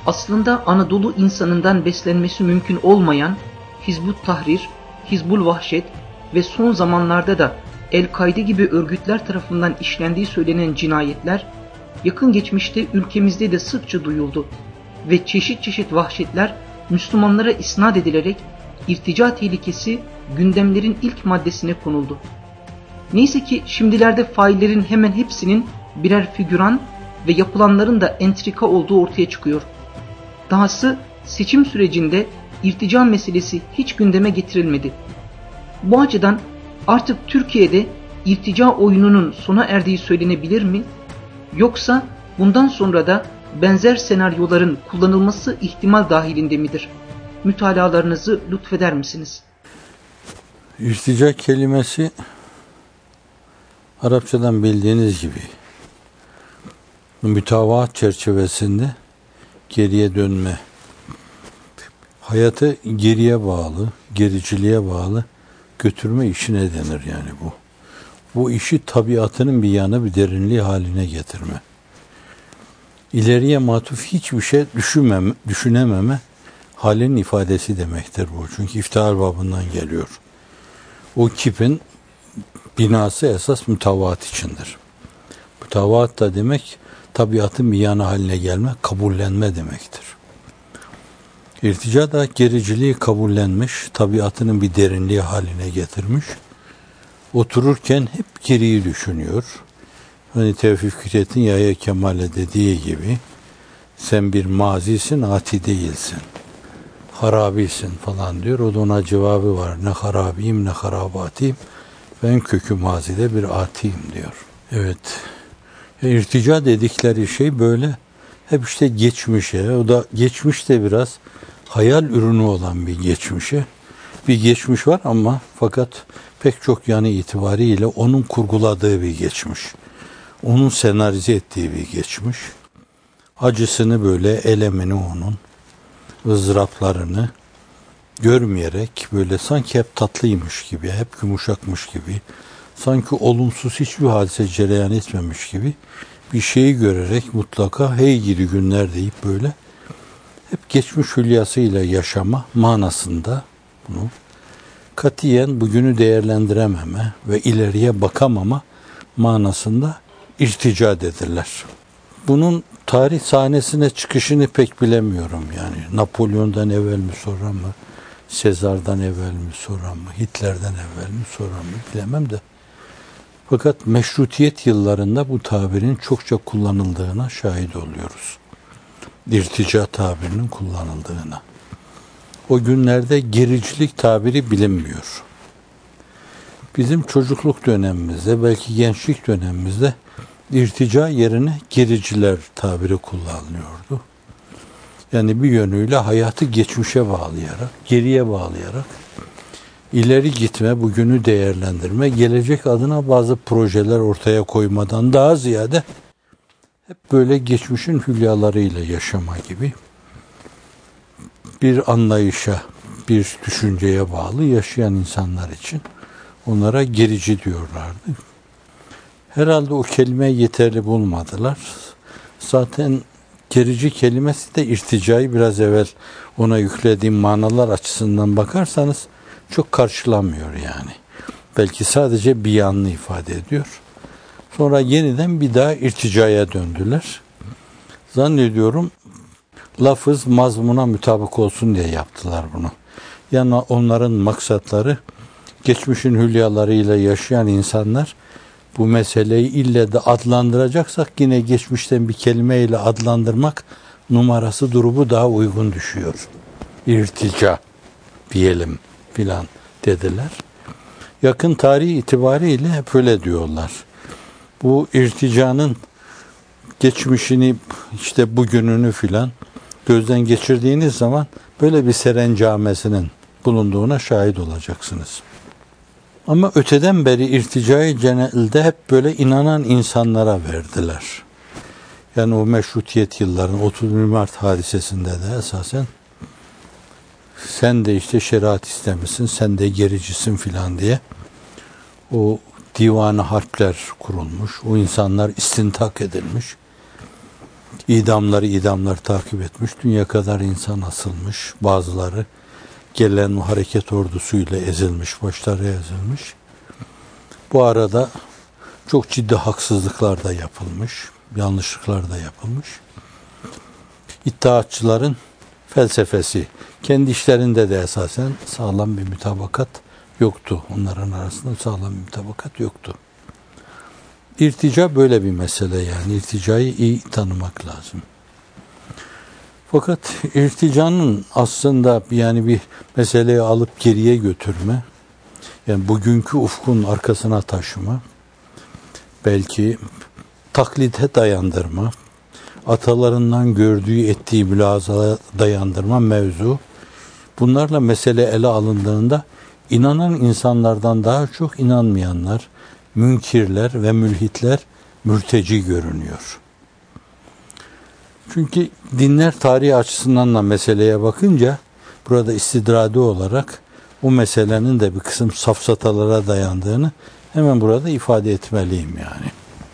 aslında Anadolu insanından beslenmesi mümkün olmayan Hizbut Tahrir, Hizbul Vahşet ve son zamanlarda da El-Kaide gibi örgütler tarafından işlendiği söylenen cinayetler yakın geçmişte ülkemizde de sıkça duyuldu ve çeşit çeşit vahşetler Müslümanlara isnat edilerek irtica tehlikesi gündemlerin ilk maddesine konuldu. Neyse ki şimdilerde faillerin hemen hepsinin birer figüran ve yapılanların da entrika olduğu ortaya çıkıyor. Dahası seçim sürecinde irtica meselesi hiç gündeme getirilmedi. Bu açıdan artık Türkiye'de irtica oyununun sona erdiği söylenebilir mi? Yoksa bundan sonra da benzer senaryoların kullanılması ihtimal dahilinde midir? Mütalalarınızı lütfeder misiniz? İrtica kelimesi Arapçadan bildiğiniz gibi mütavaat çerçevesinde geriye dönme, hayatı geriye bağlı, gericiliğe bağlı götürme işine denir yani bu. Bu işi tabiatının bir yana bir derinliği haline getirme. İleriye matuf hiçbir şey düşünememe halinin ifadesi demektir bu. Çünkü iftihar babından geliyor. O kipin binası esas mütavaat içindir. Mütavaat da demek tabiatın bir yana haline gelme, kabullenme demektir. İrtica da gericiliği kabullenmiş, tabiatının bir derinliği haline getirmiş. Otururken hep geriyi düşünüyor. Hani Tevfik Fikret'in Yahya Kemal'e dediği gibi sen bir mazisin, ati değilsin. Harabisin falan diyor. O da ona cevabı var. Ne harabiyim ne harabatiyim. Ben kökü mazide bir atiyim diyor. Evet. İrtica dedikleri şey böyle hep işte geçmişe, o da geçmişte biraz hayal ürünü olan bir geçmişe. Bir geçmiş var ama fakat pek çok yanı itibariyle onun kurguladığı bir geçmiş. Onun senarize ettiği bir geçmiş. Acısını böyle, elemini onun, ızdıraplarını görmeyerek böyle sanki hep tatlıymış gibi, hep yumuşakmış gibi, sanki olumsuz hiçbir hadise cereyan etmemiş gibi bir şeyi görerek mutlaka hey gidi günler deyip böyle hep geçmiş hülyasıyla yaşama manasında bunu katiyen bugünü değerlendirememe ve ileriye bakamama manasında irtica dediler. Bunun tarih sahnesine çıkışını pek bilemiyorum yani. Napolyon'dan evvel mi sonra mı, Sezar'dan evvel mi sonra mı, Hitler'den evvel mi sonra mı bilemem de. Fakat meşrutiyet yıllarında bu tabirin çokça kullanıldığına şahit oluyoruz. İrtica tabirinin kullanıldığına. O günlerde gericilik tabiri bilinmiyor. Bizim çocukluk dönemimizde, belki gençlik dönemimizde irtica yerine gericiler tabiri kullanılıyordu. Yani bir yönüyle hayatı geçmişe bağlayarak, geriye bağlayarak ileri gitme, bugünü değerlendirme, gelecek adına bazı projeler ortaya koymadan daha ziyade hep böyle geçmişin hülyalarıyla yaşama gibi bir anlayışa, bir düşünceye bağlı yaşayan insanlar için onlara gerici diyorlardı. Herhalde o kelimeyi yeterli bulmadılar. Zaten gerici kelimesi de irticayı biraz evvel ona yüklediğim manalar açısından bakarsanız çok karşılamıyor yani. Belki sadece bir yanını ifade ediyor. Sonra yeniden bir daha irticaya döndüler. Zannediyorum lafız mazmuna mutabık olsun diye yaptılar bunu. Yani onların maksatları geçmişin hülyalarıyla yaşayan insanlar bu meseleyi ille de adlandıracaksak yine geçmişten bir kelimeyle adlandırmak numarası durumu daha uygun düşüyor. İrtica diyelim filan dediler. Yakın tarih itibariyle hep öyle diyorlar. Bu irticanın geçmişini işte bugününü filan gözden geçirdiğiniz zaman böyle bir serencamesinin bulunduğuna şahit olacaksınız. Ama öteden beri irticayı genelde hep böyle inanan insanlara verdiler. Yani o meşrutiyet yıllarının 30 Mart hadisesinde de esasen sen de işte şeriat istemişsin, sen de gericisin filan diye o divanı harpler kurulmuş, o insanlar istintak edilmiş. idamlar takip etmiş. Dünya kadar insan asılmış. Bazıları gelen o hareket ordusuyla ezilmiş, başları ezilmiş. Bu arada çok ciddi haksızlıklar da yapılmış, yanlışlıklar da yapılmış. İttihatçıların felsefesi, kendi işlerinde de esasen sağlam bir mütabakat yoktu. Onların arasında sağlam bir mütabakat yoktu. İrtica böyle bir mesele yani. İrticayı iyi tanımak lazım. Fakat irticanın aslında yani bir meseleyi alıp geriye götürme, yani bugünkü ufkun arkasına taşıma, belki taklide dayandırma, atalarından gördüğü, ettiği mülazaya dayandırma mevzu, bunlarla mesele ele alındığında inanan insanlardan daha çok inanmayanlar, münkirler ve mülhitler mürteci görünüyor. Çünkü dinler tarihi açısından da meseleye bakınca burada istidradi olarak o meselenin de bir kısım safsatalara dayandığını hemen burada ifade etmeliyim yani.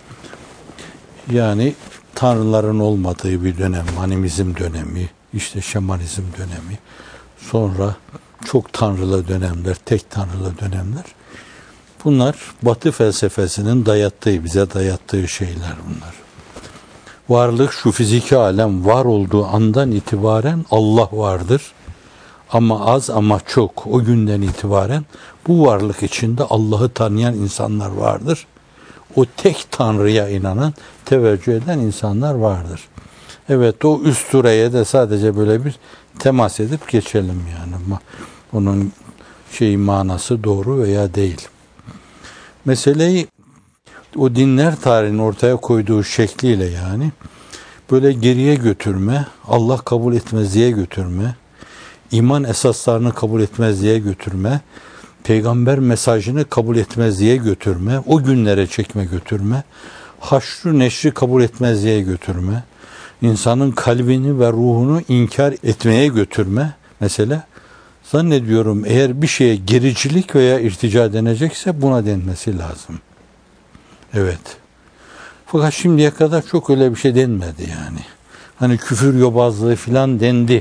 Yani tanrıların olmadığı bir dönem, animizm dönemi, işte şamanizm dönemi, sonra çok tanrılı dönemler, tek tanrılı dönemler. Bunlar Batı felsefesinin dayattığı, bize dayattığı şeyler bunlar. Varlık, şu fiziki alem var olduğu andan itibaren Allah vardır. Ama az ama çok, o günden itibaren bu varlık içinde Allah'ı tanıyan insanlar vardır. O tek Tanrı'ya inanan, teveccüh eden insanlar vardır. Evet, o üst sureye de sadece böyle bir temas edip geçelim yani. Onun manası doğru veya değil. Meseleyi o dinler tarihinin ortaya koyduğu şekliyle yani böyle geriye götürme, Allah kabul etmez diye götürme, iman esaslarını kabul etmez diye götürme, peygamber mesajını kabul etmez diye götürme, o günlere çekme götürme, haşru neşri kabul etmez diye götürme, insanın kalbini ve ruhunu inkar etmeye götürme mesela. Zannediyorum eğer bir şeye gericilik veya irtica denecekse buna denmesi lazım. Evet. Fakat şimdiye kadar çok öyle bir şey denmedi yani. Hani küfür yobazlığı filan dendi.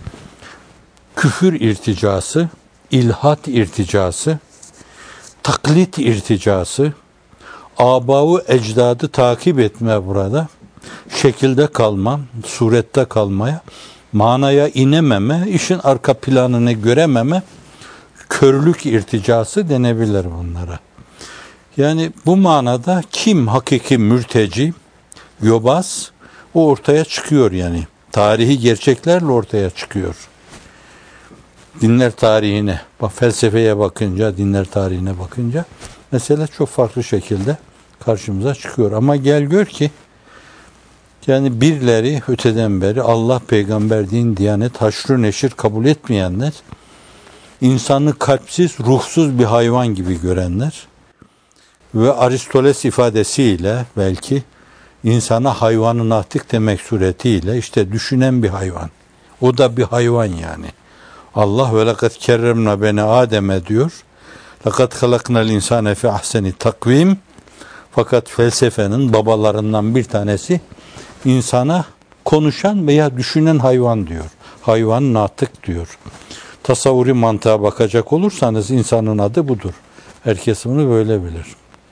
Küfür irticası, ilhat irticası, taklit irticası, aba-u ecdadı takip etme burada, şekilde kalma, surette kalmaya, manaya inememe, işin arka planını görememe, körlük irticası denebilir bunlara. Yani bu manada kim hakiki mürteci, yobaz, o ortaya çıkıyor yani. Tarihi gerçeklerle ortaya çıkıyor. Dinler tarihine, felsefeye bakınca, dinler tarihine bakınca mesele çok farklı şekilde karşımıza çıkıyor. Ama gel gör ki yani birileri öteden beri Allah, peygamber, din, diyanet, haşru neşir kabul etmeyenler, insanı kalpsiz, ruhsuz bir hayvan gibi görenler ve Aristoteles ifadesiyle belki insana hayvanı natık demek suretiyle işte düşünen bir hayvan. O da bir hayvan yani. Allah ve lekad kerremna beni Adem'e diyor. Lekad halaknal insane fi ahseni takvim. Fakat felsefenin babalarından bir tanesi insana konuşan veya düşünen hayvan diyor. Hayvan natık diyor. Tasavvuri mantığa bakacak olursanız insanın adı budur. Herkes bunu böyle bilir.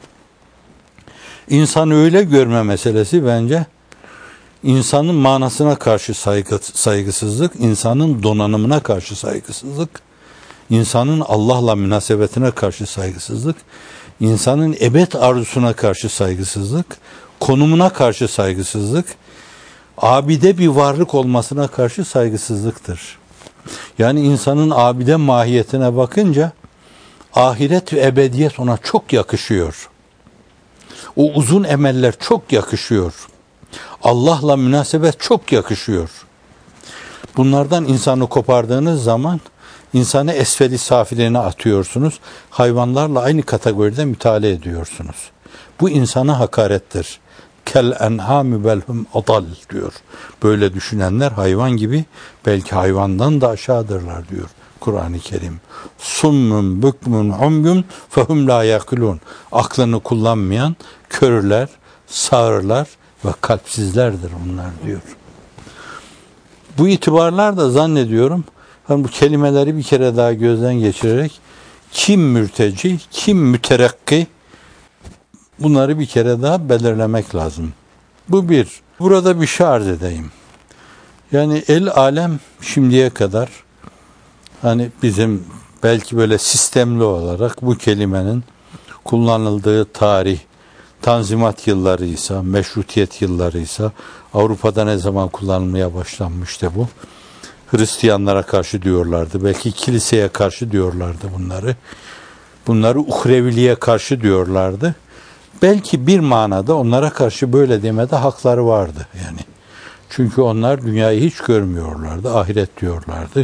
İnsanı öyle görme meselesi bence insanın manasına karşı saygısızlık, insanın donanımına karşı saygısızlık, insanın Allah'la münasebetine karşı saygısızlık, insanın ebed arzusuna karşı saygısızlık, konumuna karşı saygısızlık, abide bir varlık olmasına karşı saygısızlıktır. Yani insanın abide mahiyetine bakınca ahiret ve ebediyet ona çok yakışıyor. O uzun emeller çok yakışıyor. Allah'la münasebet çok yakışıyor. Bunlardan insanı kopardığınız zaman insanı esfeli safiliğine atıyorsunuz. Hayvanlarla aynı kategoride mütalaa ediyorsunuz. Bu insana hakarettir. Kel enhâmü belhum adal diyor. Böyle düşünenler hayvan gibi, belki hayvandan da aşağıdırlar diyor Kur'an-ı Kerim. Summun bükmün umyun fehum la yakilun. Aklını kullanmayan körler, sağırlar, ve kalpsizlerdir onlar diyor. Bu itibarlar da zannediyorum bu kelimeleri bir kere daha gözden geçirerek kim mürteci, kim müterakki, bunları bir kere daha belirlemek lazım. Bu bir. Burada bir şey arz edeyim. Yani el alem şimdiye kadar hani bizim belki böyle sistemli olarak bu kelimenin kullanıldığı tarih, Tanzimat yıllarıysa, Meşrutiyet yıllarıysa, Avrupa'da ne zaman kullanılmaya başlanmıştı bu? Hristiyanlara karşı diyorlardı, belki kiliseye karşı diyorlardı bunları. Bunları uhreviliğe karşı diyorlardı. Belki bir manada onlara karşı böyle demede hakları vardı yani. Çünkü onlar dünyayı hiç görmüyorlardı, ahiret diyorlardı.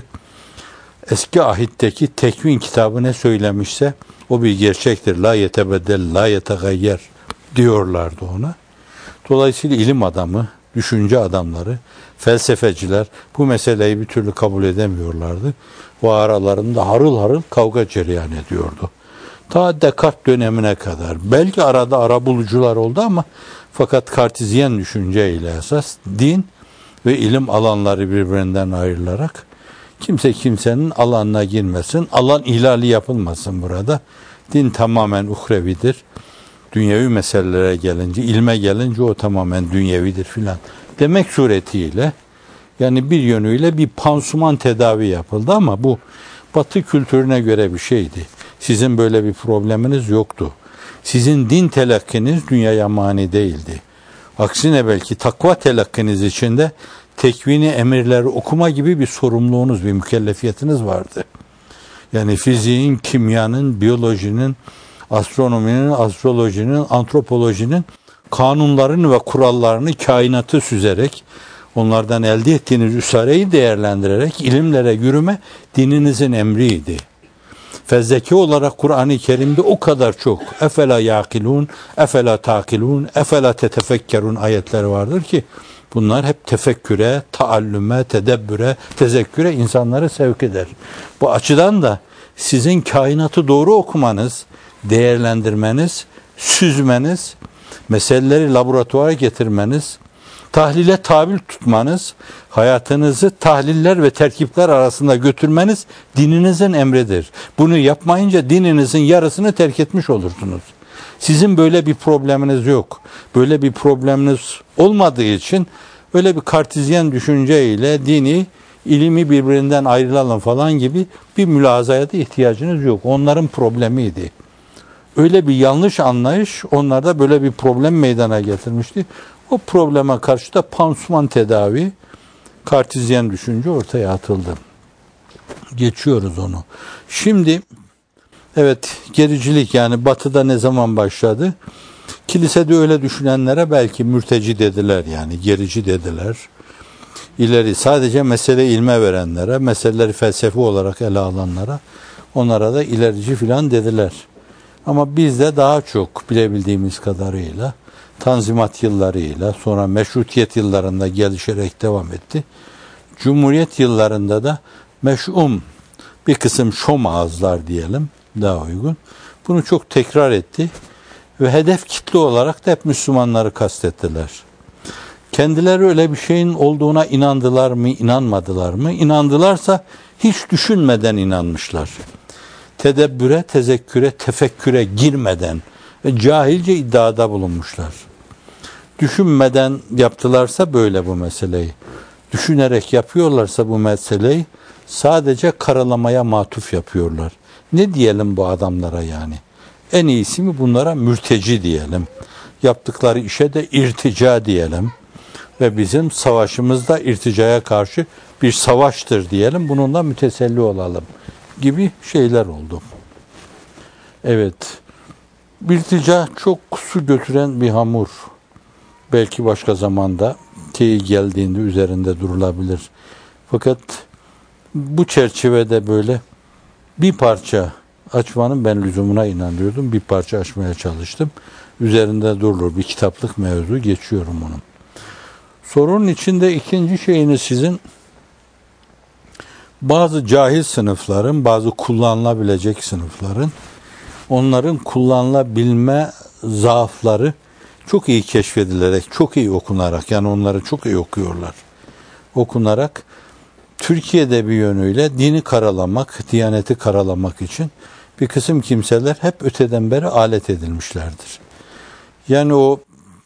Eski ahitteki tekvin kitabı ne söylemişse o bir gerçektir. La yetebeddel, la yetegayyer diyorlardı ona. Dolayısıyla ilim adamı, düşünce adamları, felsefeciler bu meseleyi bir türlü kabul edemiyorlardı. O aralarında harıl harıl kavga cereyan ediyordu. Ta Descartes dönemine kadar. Belki arada arabulucular oldu ama fakat kartizyen düşünceyle esas din ve ilim alanları birbirinden ayrılarak kimse kimsenin alanına girmesin. Alan ihlali yapılmasın burada. Din tamamen uhrevidir. Dünyevi meselelere gelince, ilme gelince o tamamen dünyevidir filan demek suretiyle yani bir yönüyle bir pansuman tedavi yapıldı ama bu Batı kültürüne göre bir şeydi. Sizin böyle bir probleminiz yoktu. Sizin din telakkiniz dünyaya mani değildi. Aksine belki takva telakkiniz içinde tekvini emirleri okuma gibi bir sorumluluğunuz, bir mükellefiyetiniz vardı. Yani fiziğin, kimyanın, biyolojinin, astronominin, astrolojinin, antropolojinin kanunlarını ve kurallarını kainatı süzerek, onlardan elde ettiğiniz üsareyi değerlendirerek ilimlere yürüme dininizin emriydi. Fezleke olarak Kur'an-ı Kerim'de o kadar çok efela yakilun, efela takilun, efela tetefekkerun ayetleri vardır ki bunlar hep tefekküre, taallüme, tedebbüre, tezekküre insanları sevk eder. Bu açıdan da sizin kainatı doğru okumanız, değerlendirmeniz, süzmeniz, meseleleri laboratuvara getirmeniz, tahlile tabil tutmanız, hayatınızı tahliller ve terkipler arasında götürmeniz dininizin emridir. Bunu yapmayınca dininizin yarısını terk etmiş olursunuz. Sizin böyle bir probleminiz yok. Böyle bir probleminiz olmadığı için öyle bir kartizyen düşünceyle dini, ilimi birbirinden ayrılalım falan gibi bir mülazaya da ihtiyacınız yok. Onların problemiydi. Öyle bir yanlış anlayış onlarda böyle bir problem meydana getirmişti. O probleme karşı da pansuman tedavi, kartizyen düşünce ortaya atıldı. Geçiyoruz onu. Şimdi evet gericilik yani Batı'da ne zaman başladı? Kilisede öyle düşünenlere belki mürteci dediler yani gerici dediler. İleri sadece mesele ilme verenlere, meseleleri felsefi olarak ele alanlara onlara da ilerici filan dediler. Ama bizde daha çok bilebildiğimiz kadarıyla Tanzimat yıllarıyla sonra Meşrutiyet yıllarında gelişerek devam etti. Cumhuriyet yıllarında da meş'um bir kısım şom ağızlar diyelim daha uygun. Bunu çok tekrar etti ve hedef kitle olarak da hep Müslümanları kastettiler. Kendileri öyle bir şeyin olduğuna inandılar mı, inanmadılar mı? İnandılarsa hiç düşünmeden inanmışlar. Tedebbüre, tezekküre, tefekküre girmeden ve cahilce iddiada bulunmuşlar. Düşünmeden yaptılarsa böyle bu meseleyi, düşünerek yapıyorlarsa bu meseleyi sadece karalamaya matuf yapıyorlar. Ne diyelim bu adamlara yani? En iyisi mi bunlara mürteci diyelim. Yaptıkları işe de irtica diyelim. Ve bizim savaşımız da irticaya karşı bir savaştır diyelim. Bununla müteselli olalım gibi şeyler oldu. Evet. İrtica çok su götüren bir hamur. Belki başka zamanda teyit geldiğinde üzerinde durulabilir. Fakat bu çerçevede böyle bir parça açmanın ben lüzumuna inanıyordum. Bir parça açmaya çalıştım. Üzerinde durulur. Bir kitaplık mevzu geçiyorum onu. Sorunun içinde ikinci şeyiniz sizin bazı cahil sınıfların, bazı kullanılabilecek sınıfların onların kullanılabilme zaafları çok iyi keşfedilerek, çok iyi okunarak, yani onları çok iyi okuyorlar. Okunarak Türkiye'de bir yönüyle dini karalamak, diyaneti karalamak için bir kısım kimseler hep öteden beri alet edilmişlerdir. Yani o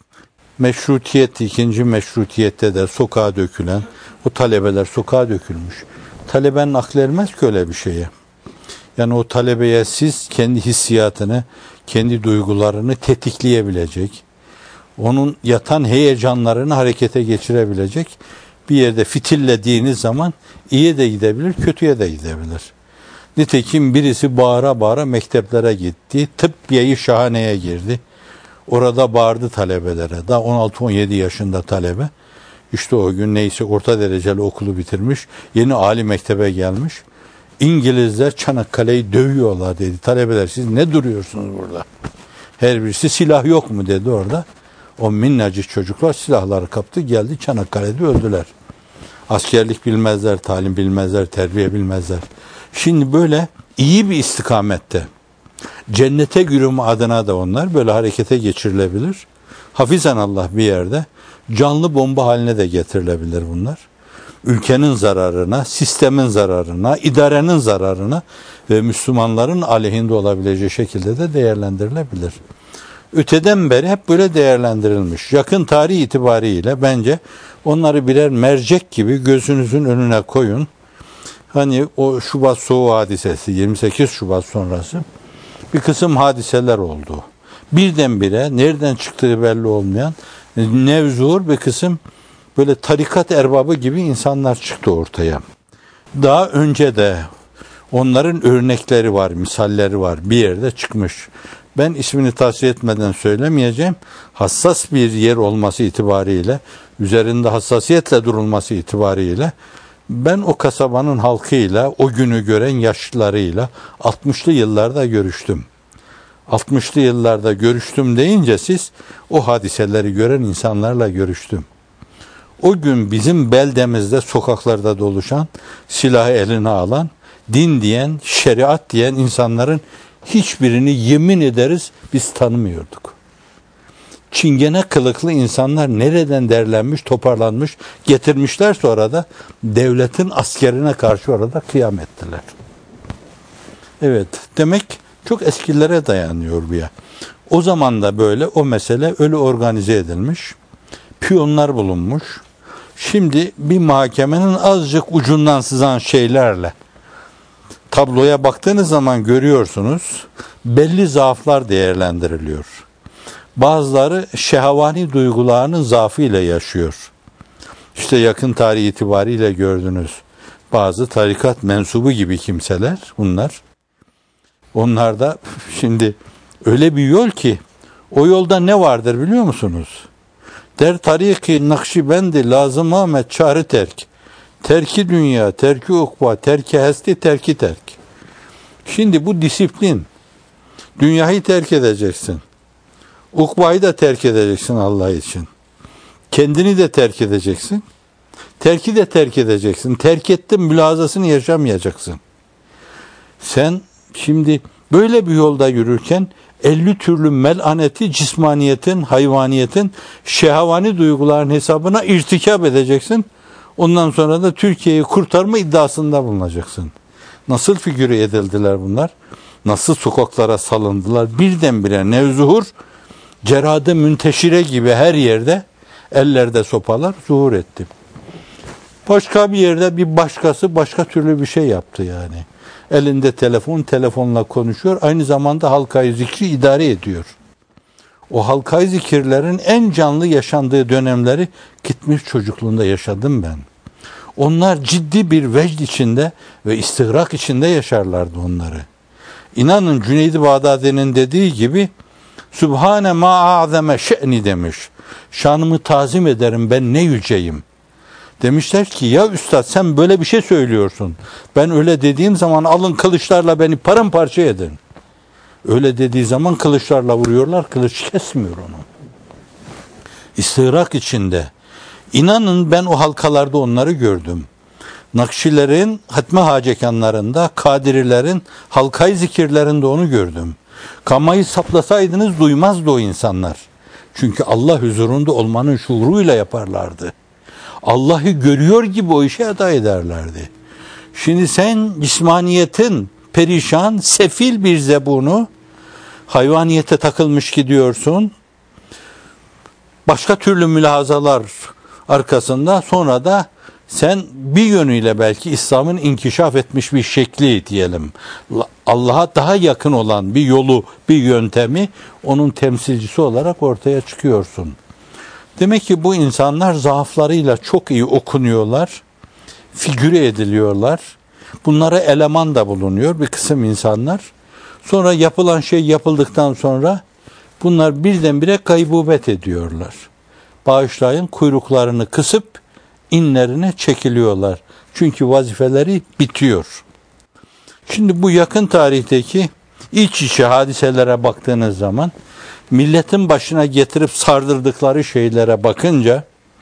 meşrutiyet, ikinci meşrutiyette de sokağa dökülen, o talebeler sokağa dökülmüş. Talebenin aklı ermez ki öyle bir şeye. Yani o talebeye siz kendi hissiyatını, kendi duygularını tetikleyebilecek, onun yatan heyecanlarını harekete geçirebilecek bir yerde fitillediğiniz zaman iyiye de gidebilir, kötüye de gidebilir. Nitekim birisi bağıra bağıra mekteplere gitti, tıbbiyeyi şahaneye girdi. Orada bağırdı talebelere, daha 16-17 yaşında talebe. İşte o gün neyse orta dereceli okulu bitirmiş, yeni âli mektebe gelmiş. İngilizler Çanakkale'yi dövüyorlar dedi. Talebeler siz ne duruyorsunuz burada? Her birisi silah yok mu dedi orada. O minnacık çocuklar silahları kaptı geldi Çanakkale'de öldüler. Askerlik bilmezler, talim bilmezler, terbiye bilmezler. Şimdi böyle iyi bir istikamette cennete yürüme adına da onlar böyle harekete geçirilebilir. Hafizanallah bir yerde canlı bomba haline de getirilebilir bunlar. Ülkenin zararına, sistemin zararına, idarenin zararına ve Müslümanların aleyhinde olabileceği şekilde de değerlendirilebilir. Öteden beri hep böyle değerlendirilmiş. Yakın tarih itibariyle bence onları birer mercek gibi gözünüzün önüne koyun. Hani o Şubat Soğuğu hadisesi, 28 Şubat sonrası bir kısım hadiseler oldu. Birdenbire nereden çıktığı belli olmayan nevzuhur bir kısım böyle tarikat erbabı gibi insanlar çıktı ortaya. Daha önce de onların örnekleri var, misalleri var. Bir yerde çıkmış. Ben ismini tavsiye etmeden söylemeyeceğim. Hassas bir yer olması itibariyle, üzerinde hassasiyetle durulması itibariyle ben o kasabanın halkıyla, o günü gören yaşlılarıyla 60'lı yıllarda görüştüm. 60'lı yıllarda görüştüm deyince siz o hadiseleri gören insanlarla görüştüm. O gün bizim beldemizde sokaklarda doluşan, silahı eline alan, din diyen, şeriat diyen insanların hiçbirini yemin ederiz biz tanımıyorduk. Çingene kılıklı insanlar nereden derlenmiş, toparlanmış, getirmişler sonra da devletin askerine karşı orada kıyam ettiler. Evet, demek çok eskilere dayanıyor bu ya. O zaman da böyle o mesele öyle organize edilmiş, piyonlar bulunmuş. Şimdi bir mahkemenin azıcık ucundan sızan şeylerle tabloya baktığınız zaman görüyorsunuz belli zaaflar değerlendiriliyor. Bazıları şehvani duygularının zaafıyla yaşıyor. İşte yakın tarih itibariyle gördünüz. Bazı tarikat mensubu gibi kimseler bunlar. Onlar da şimdi öyle bir yol ki o yolda ne vardır biliyor musunuz? Der tariki Nakşibendi lazım Ahmet çare terk. Terki dünya, terki ukba, terki hesti, terki terk. Şimdi bu disiplin. Dünyayı terk edeceksin. Ukbayı da terk edeceksin Allah için. Kendini de terk edeceksin. Terki de terk edeceksin. Terk ettin mülazasını yaşamayacaksın. Sen şimdi böyle bir yolda yürürken 50 türlü melaneti cismaniyetin, hayvaniyetin, şehvani duyguların hesabına irtikap edeceksin. Ondan sonra da Türkiye'yi kurtarma iddiasında bulunacaksın. Nasıl figüre edildiler bunlar? Nasıl sokaklara salındılar? Birdenbire nevzuhur, cerade münteşire gibi her yerde ellerde sopalar zuhur etti. Başka bir yerde bir başkası başka türlü bir şey yaptı yani. Elinde telefon, telefonla konuşuyor. Aynı zamanda halkayı zikri idare ediyor. O halkayı zikirlerin en canlı yaşandığı dönemleri gitmiş çocukluğunda yaşadım ben. Onlar ciddi bir vecd içinde ve istihrak içinde yaşarlardı onları. İnanın Cüneyd-i Bağdadi'nin dediği gibi Sübhane ma azeme şe'ni demiş. Şanımı tazim ederim ben ne yüceyim. Demişler ki ya üstad sen böyle bir şey söylüyorsun. Ben öyle dediğim zaman alın kılıçlarla beni paramparça edin. Öyle dediği zaman kılıçlarla vuruyorlar. Kılıç kesmiyor onu. İstihrak içinde. İnanın ben o halkalarda onları gördüm. Nakşilerin hatme hacekanlarında, Kadirilerin halkayı zikirlerinde onu gördüm. Kamayı saplasaydınız duymazdı o insanlar. Çünkü Allah huzurunda olmanın şuuruyla yaparlardı. Allah'ı görüyor gibi o işi eda ederlerdi. Şimdi sen cismaniyetin perişan, sefil bir zebunu, hayvaniyete takılmış gidiyorsun. Başka türlü mülahazalar arkasında sonra da sen bir yönüyle belki İslam'ın inkişaf etmiş bir şekli diyelim. Allah'a daha yakın olan bir yolu, bir yöntemi onun temsilcisi olarak ortaya çıkıyorsun. Demek ki bu insanlar zaaflarıyla çok iyi okunuyorlar, figüre ediliyorlar. Bunlara eleman da bulunuyor bir kısım insanlar. Sonra yapılan şey yapıldıktan sonra bunlar birdenbire gaybubet ediyorlar. Bağışlayın, kuyruklarını kısıp inlerine çekiliyorlar. Çünkü vazifeleri bitiyor. Şimdi bu yakın tarihteki iç içe hadiselere baktığınız zaman milletin başına getirip sardırdıkları şeylere bakınca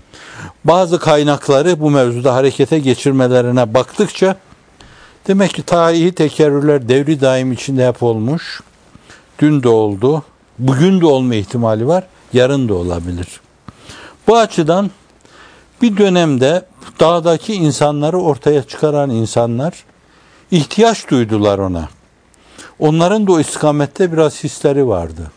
bazı kaynakları bu mevzuda harekete geçirmelerine baktıkça demek ki tarihi tekerrürler devri daim içinde hep olmuş. Dün de oldu. Bugün de olma ihtimali var. Yarın da olabilir. Bu açıdan bir dönemde dağdaki insanları ortaya çıkaran insanlar ihtiyaç duydular ona. Onların da o istikamette biraz hisleri vardı.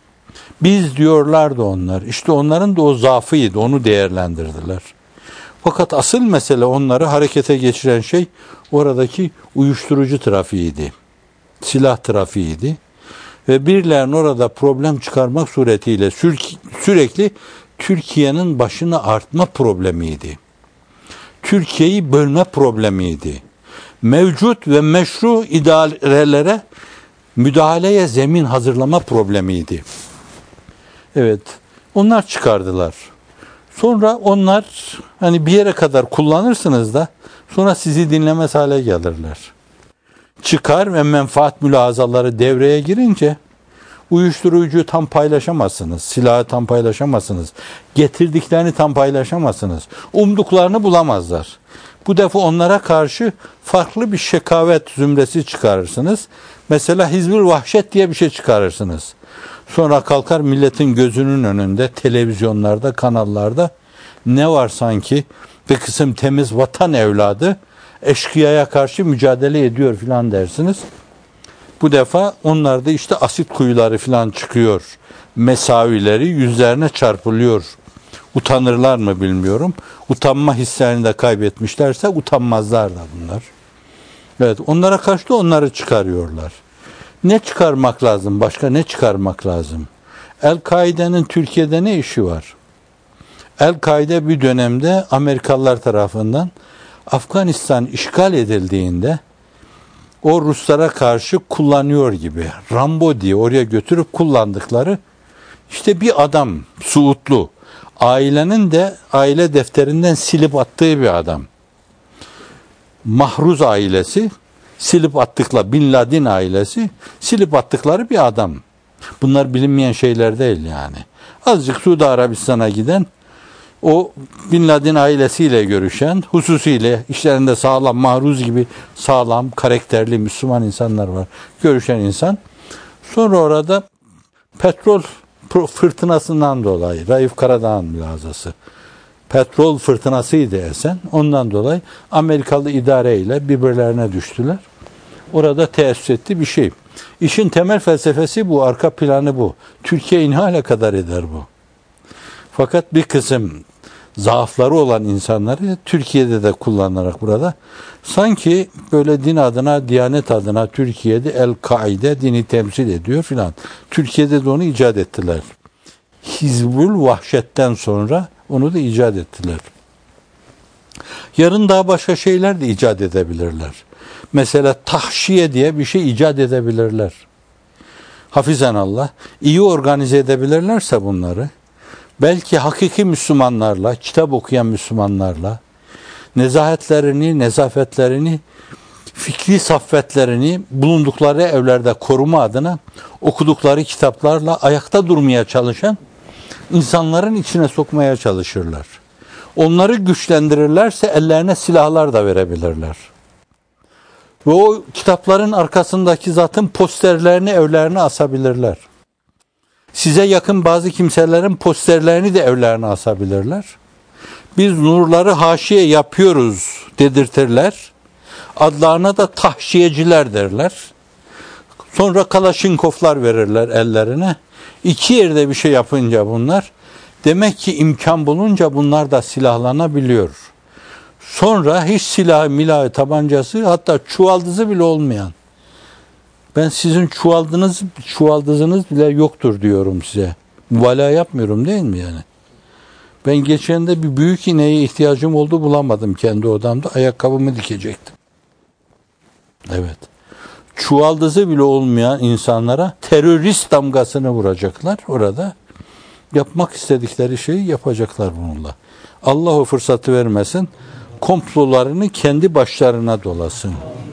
Biz diyorlardı onlar. İşte onların da o zaafıydı. Onu değerlendirdiler. Fakat asıl mesele onları harekete geçiren şey oradaki uyuşturucu trafiğiydi. Silah trafiğiydi. Ve birilerinin orada problem çıkarmak suretiyle sürekli Türkiye'nin başına artma problemiydi. Türkiye'yi bölme problemiydi. Mevcut ve meşru idarelere müdahaleye zemin hazırlama problemiydi. Evet, onlar çıkardılar. Sonra onlar hani bir yere kadar kullanırsınız da sonra sizi dinlemez hale gelirler. Çıkar ve menfaat mülahazaları devreye girince uyuşturucuyu tam paylaşamazsınız, silahı tam paylaşamazsınız, getirdiklerini tam paylaşamazsınız, umduklarını bulamazlar. Bu defa onlara karşı farklı bir şekavet zümresi çıkarırsınız. Mesela Hizbul Vahşet diye bir şey çıkarırsınız. Sonra kalkar milletin gözünün önünde, televizyonlarda, kanallarda ne var sanki bir kısım temiz vatan evladı eşkıyaya karşı mücadele ediyor filan dersiniz. Bu defa onlar da işte asit kuyuları filan çıkıyor. Mesavileri yüzlerine çarpılıyor. Utanırlar mı bilmiyorum. Utanma hislerini de kaybetmişlerse utanmazlar da bunlar. Evet, onlara karşı da onları çıkarıyorlar. Ne çıkarmak lazım? Başka ne çıkarmak lazım? El-Kaide'nin Türkiye'de ne işi var? El-Kaide bir dönemde Amerikalılar tarafından Afganistan işgal edildiğinde o Ruslara karşı kullanıyor gibi Rambo diye oraya götürüp kullandıkları işte bir adam Suudlu, ailenin de aile defterinden silip attığı bir adam. Mahruz ailesi silip attıkları, Bin Laden ailesi silip attıkları bir adam. Bunlar bilinmeyen şeyler değil yani. Azıcık Suudi Arabistan'a giden, o Bin Laden ailesiyle görüşen, hususiyle işlerinde sağlam, Mahruz gibi sağlam, karakterli Müslüman insanlar var. Görüşen insan. Sonra orada petrol fırtınasından dolayı, Raif Karadağ'ın mülazası, petrol fırtınasıydı esen. Ondan dolayı Amerikalı idareyle birbirlerine düştüler. Orada teessüs etti bir şey. İşin temel felsefesi bu, arka planı bu. Türkiye inhale kadar eder bu. Fakat bir kısım zaafları olan insanları Türkiye'de de kullanarak burada sanki böyle din adına, diyanet adına Türkiye'de El-Kaide dini temsil ediyor filan. Türkiye'de de onu icat ettiler. Hizbul Vahşet'ten sonra onu da icat ettiler. Yarın daha başka şeyler de icat edebilirler. Mesela tahşiye diye bir şey icat edebilirler. Hafizanallah, iyi organize edebilirlerse bunları, belki hakiki Müslümanlarla, kitap okuyan Müslümanlarla, nezahetlerini, nezafetlerini, fikri saffetlerini bulundukları evlerde koruma adına okudukları kitaplarla ayakta durmaya çalışan insanların içine sokmaya çalışırlar. Onları güçlendirirlerse ellerine silahlar da verebilirler. Ve o kitapların arkasındaki zatın posterlerini evlerine asabilirler. Size yakın bazı kimselerin posterlerini de evlerine asabilirler. Biz nurları haşiye yapıyoruz dedirtirler. Adlarına da tahşiyeciler derler. Sonra kalaşinkoflar verirler ellerine. İki yerde bir şey yapınca bunlar, demek ki imkan bulunca bunlar da silahlanabiliyor. Sonra hiç silah, milah, tabancası, hatta çuvaldızı bile olmayan. Ben sizin çuvaldızınız bile yoktur diyorum size. Mübalağa yapmıyorum değil mi yani? Ben geçen de bir büyük ineğe ihtiyacım oldu, bulamadım kendi odamda. Ayakkabımı dikecektim. Evet. Çuvaldızı bile olmayan insanlara terörist damgasını vuracaklar orada. Yapmak istedikleri şeyi yapacaklar bununla. Allah o fırsatı vermesin. Komplolarını kendi başlarına dolasın.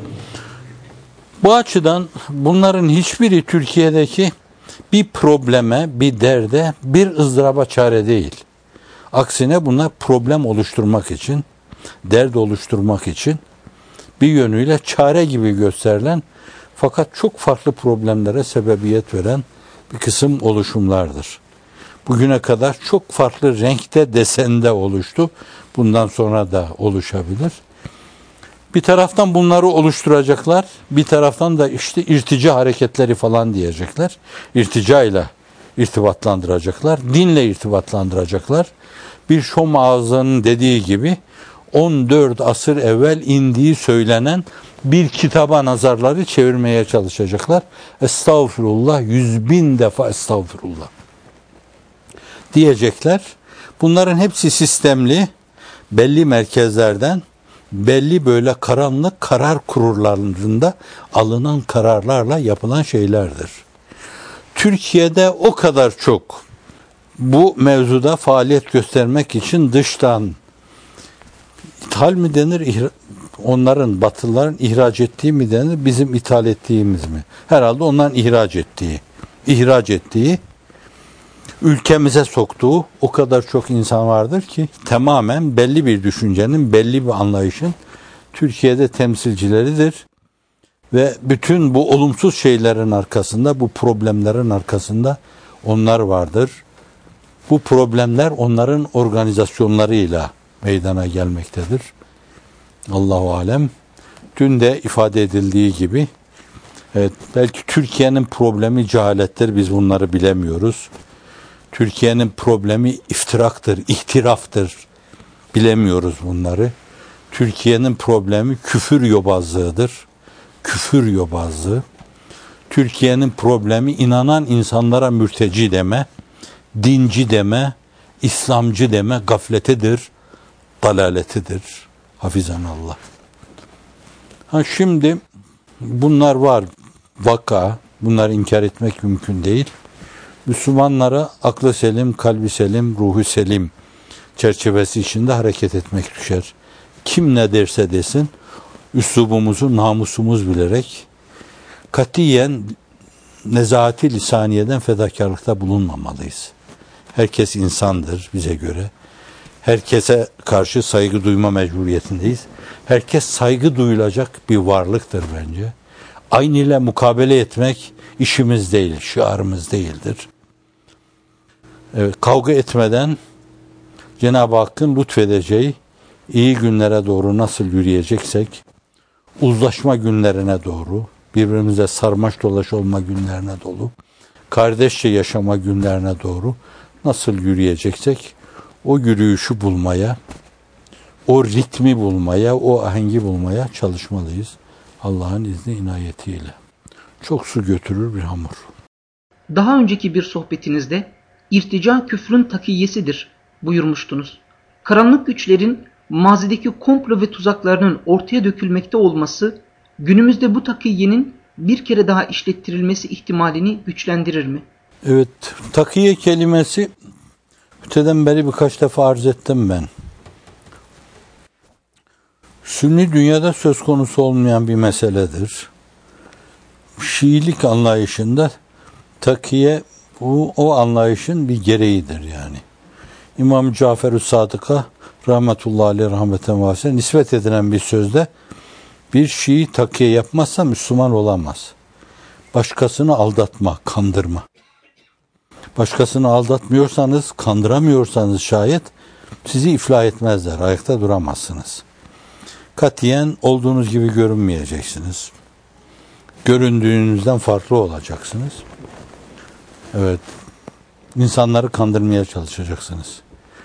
Bu açıdan bunların hiçbiri Türkiye'deki bir probleme, bir derde, bir ızdıraba çare değil. Aksine bunlar problem oluşturmak için, dert oluşturmak için bir yönüyle çare gibi gösterilen fakat çok farklı problemlere sebebiyet veren bir kısım oluşumlardır. Bugüne kadar çok farklı renkte, desende oluştu. Bundan sonra da oluşabilir. Bir taraftan bunları oluşturacaklar, bir taraftan da işte irtica hareketleri falan diyecekler. İrtica ile irtibatlandıracaklar, dinle irtibatlandıracaklar. Bir Şom ağzının dediği gibi 14 asır evvel indiği söylenen bir kitaba nazarları çevirmeye çalışacaklar. Estağfurullah, 100.000 defa estağfurullah diyecekler. Bunların hepsi sistemli, belli merkezlerden, belli böyle karanlık karar kurullarında alınan kararlarla yapılan şeylerdir. Türkiye'de o kadar çok bu mevzuda faaliyet göstermek için dıştan ithal mi denir, onların, Batılıların ihraç ettiği mi denir, bizim ithal ettiğimiz mi? Herhalde onların ihraç ettiği, ülkemize soktuğu o kadar çok insan vardır ki tamamen belli bir düşüncenin, belli bir anlayışın Türkiye'de temsilcileridir. Ve bütün bu olumsuz şeylerin arkasında, bu problemlerin arkasında onlar vardır. Bu problemler onların organizasyonlarıyla meydana gelmektedir. Allahu alem. Dün de ifade edildiği gibi, evet, belki Türkiye'nin problemi cehalettir, biz bunları bilemiyoruz. Türkiye'nin problemi iftiraktır, ihtiraftır, bilemiyoruz bunları. Türkiye'nin problemi küfür yobazlığıdır, küfür yobazlığı. Türkiye'nin problemi inanan insanlara mürteci deme, dinci deme, İslamcı deme gafletidir, dalaletidir. Hafizanallah. Şimdi bunlar var, vaka, bunları inkar etmek mümkün değil. Müslümanlara aklı selim, kalbi selim, ruhu selim çerçevesi içinde hareket etmek düşer. Kim ne derse desin, üslubumuzu, namusumuz bilerek katiyen nezahati lisaniyeden fedakarlıkta bulunmamalıyız. Herkes insandır bize göre. Herkese karşı saygı duyma mecburiyetindeyiz. Herkes saygı duyulacak bir varlıktır bence. Aynı ile mukabele etmek işimiz değil, şiarımız değildir. Evet, kavga etmeden Cenab-ı Hakk'ın lütfedeceği iyi günlere doğru nasıl yürüyeceksek, uzlaşma günlerine doğru, birbirimize sarmaş dolaş olma günlerine doğru, kardeşçe yaşama günlerine doğru nasıl yürüyeceksek, o yürüyüşü bulmaya, o ritmi bulmaya, o ahengi bulmaya çalışmalıyız. Allah'ın izni inayetiyle. Çok su götürür bir hamur. Daha önceki bir sohbetinizde irtica küfrün takiyesidir buyurmuştunuz. Karanlık güçlerin mazideki komplo ve tuzaklarının ortaya dökülmekte olması günümüzde bu takiyenin bir kere daha işlettirilmesi ihtimalini güçlendirir mi? Evet, takiye kelimesi öteden beri birkaç defa arz ettim ben. Sünni dünyada söz konusu olmayan bir meseledir. Şiilik anlayışında takiye o anlayışın bir gereğidir yani. İmam Cafer-ü Sadık'a rahmetullahi aleyh rahmeten vasıta nispet edilen bir sözde bir Şii takiye yapmazsa Müslüman olamaz. Başkasını aldatma, kandırma. Başkasını aldatmıyorsanız, kandıramıyorsanız şayet sizi iflah etmezler. Ayakta duramazsınız. Katiyen olduğunuz gibi görünmeyeceksiniz. Göründüğünüzden farklı olacaksınız. Evet. İnsanları kandırmaya çalışacaksınız.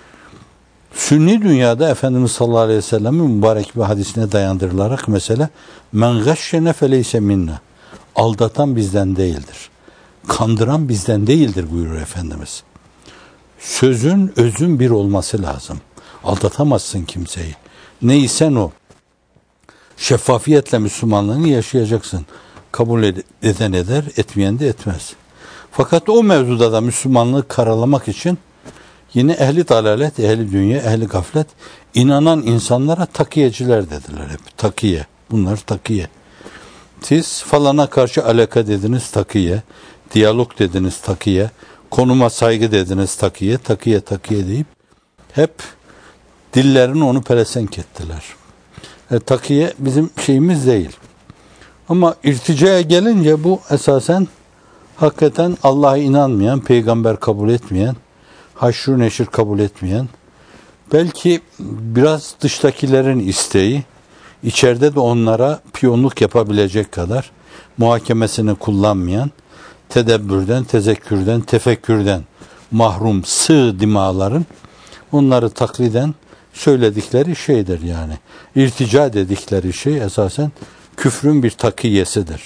Sünni dünyada Efendimiz sallallahu aleyhi ve sellem'in mübarek bir hadisine dayandırılarak mesela men gashşene feleyse minna. Aldatan bizden değildir. Kandıran bizden değildir buyurur Efendimiz. Sözün, özün bir olması lazım. Aldatamazsın kimseyi. Neysen o. Şeffafiyetle Müslümanlığını yaşayacaksın. Kabul eden eder, etmeyen de etmez. Fakat o mevzuda da Müslümanlığı karalamak için yine ehli dalalet, ehli dünya, ehli gaflet inanan insanlara takiyeciler dediler hep. Takiye. Bunlar takiye. Siz falana karşı alaka dediniz takiye. Diyalog dediniz takiye. Konuma saygı dediniz takiye. Takiye deyip hep dillerini onu pelesenk ettiler. Takiye bizim şeyimiz değil. Ama irticaya gelince bu esasen hakikaten Allah'a inanmayan, peygamber kabul etmeyen, haşr-ı neşir kabul etmeyen, belki biraz dıştakilerin isteği, içeride de onlara piyonluk yapabilecek kadar muhakemesini kullanmayan, tedebbürden, tezekkürden, tefekkürden mahrum sığ dimaların onları takliden söyledikleri şeydir yani. İrtica dedikleri şey esasen küfrün bir takiyesidir.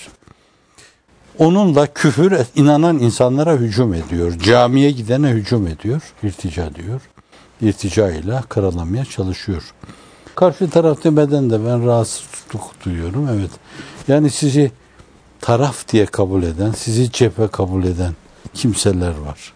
Onunla küfür inanan insanlara hücum ediyor. Camiye gidene hücum ediyor. İrtica diyor. İrtica ile karalamaya çalışıyor. Karşı taraf demeden de ben rahatsızlık duyuyorum. Evet. Yani sizi taraf diye kabul eden, sizi cephe kabul eden kimseler var.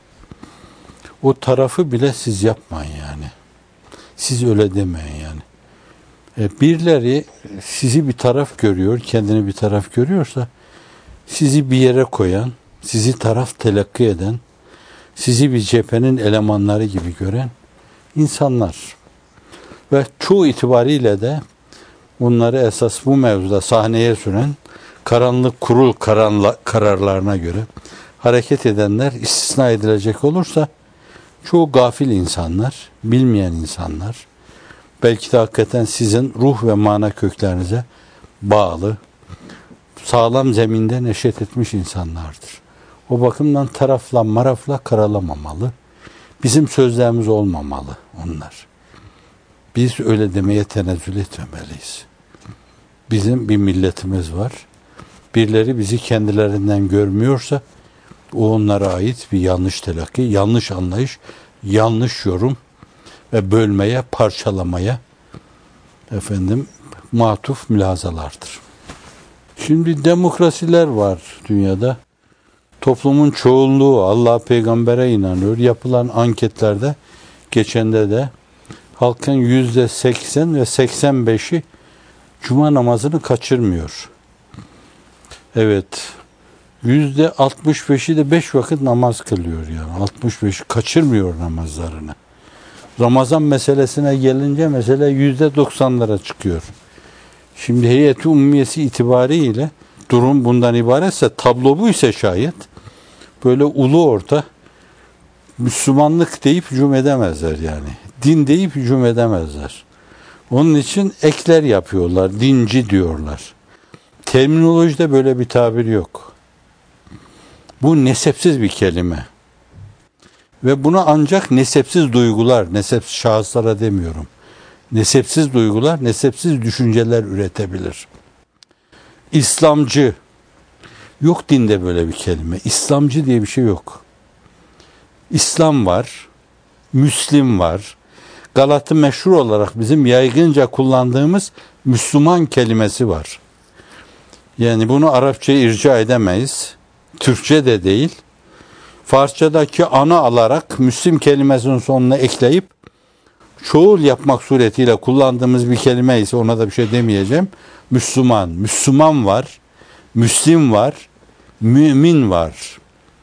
O tarafı bile siz yapmayın yani. Siz öyle demeyin yani. Birileri sizi bir taraf görüyor, kendini bir taraf görüyorsa sizi bir yere koyan, sizi taraf telakki eden, sizi bir cephenin elemanları gibi gören insanlar. Ve çoğu itibariyle de bunları esas bu mevzuda sahneye süren karanlık kurul kararlarına göre hareket edenler istisna edilecek olursa çoğu gafil insanlar, bilmeyen insanlar, belki de hakikaten sizin ruh ve mana köklerinize bağlı, sağlam zeminde neşet etmiş insanlardır. O bakımdan tarafla marafla karalamamalı. Bizim sözlerimiz olmamalı onlar. Biz öyle demeye tenezzül etmemeliyiz. Bizim bir milletimiz var. Birileri bizi kendilerinden görmüyorsa o onlara ait bir yanlış telakki, yanlış anlayış, yanlış yorum ve bölmeye, parçalamaya matuf mülahazalardır. Şimdi demokrasiler var dünyada. Toplumun çoğunluğu Allah peygambere inanıyor. Yapılan anketlerde geçende de halkın %80 ve 85'i cuma namazını kaçırmıyor. Evet. %65'i de 5 vakit namaz kılıyor yani. 65'i kaçırmıyor namazlarını. Ramazan meselesine gelince mesele %90'lara çıkıyor. Şimdi heyeti ummiyesi itibariyle durum bundan ibaretse, tablo bu ise şayet böyle ulu orta Müslümanlık deyip hücum edemezler yani. Din deyip hücum edemezler. Onun için ekler yapıyorlar. Dinci diyorlar. Terminolojide böyle bir tabir yok. Bu nesepsiz bir kelime. Ve buna ancak nesepsiz duygular, nesepsiz şahıslara demiyorum. Nesepsiz duygular, nesepsiz düşünceler üretebilir. İslamcı. Yok dinde böyle bir kelime. İslamcı diye bir şey yok. İslam var. Müslim var. Galatı meşhur olarak bizim yaygınca kullandığımız Müslüman kelimesi var. Yani bunu Arapçaya irca edemeyiz. Türkçe de değil. Farsçadaki ana alarak Müslim kelimesinin sonuna ekleyip çoğul yapmak suretiyle kullandığımız bir kelime ise ona da bir şey demeyeceğim. Müslüman. Müslüman var. Müslim var. Mümin var.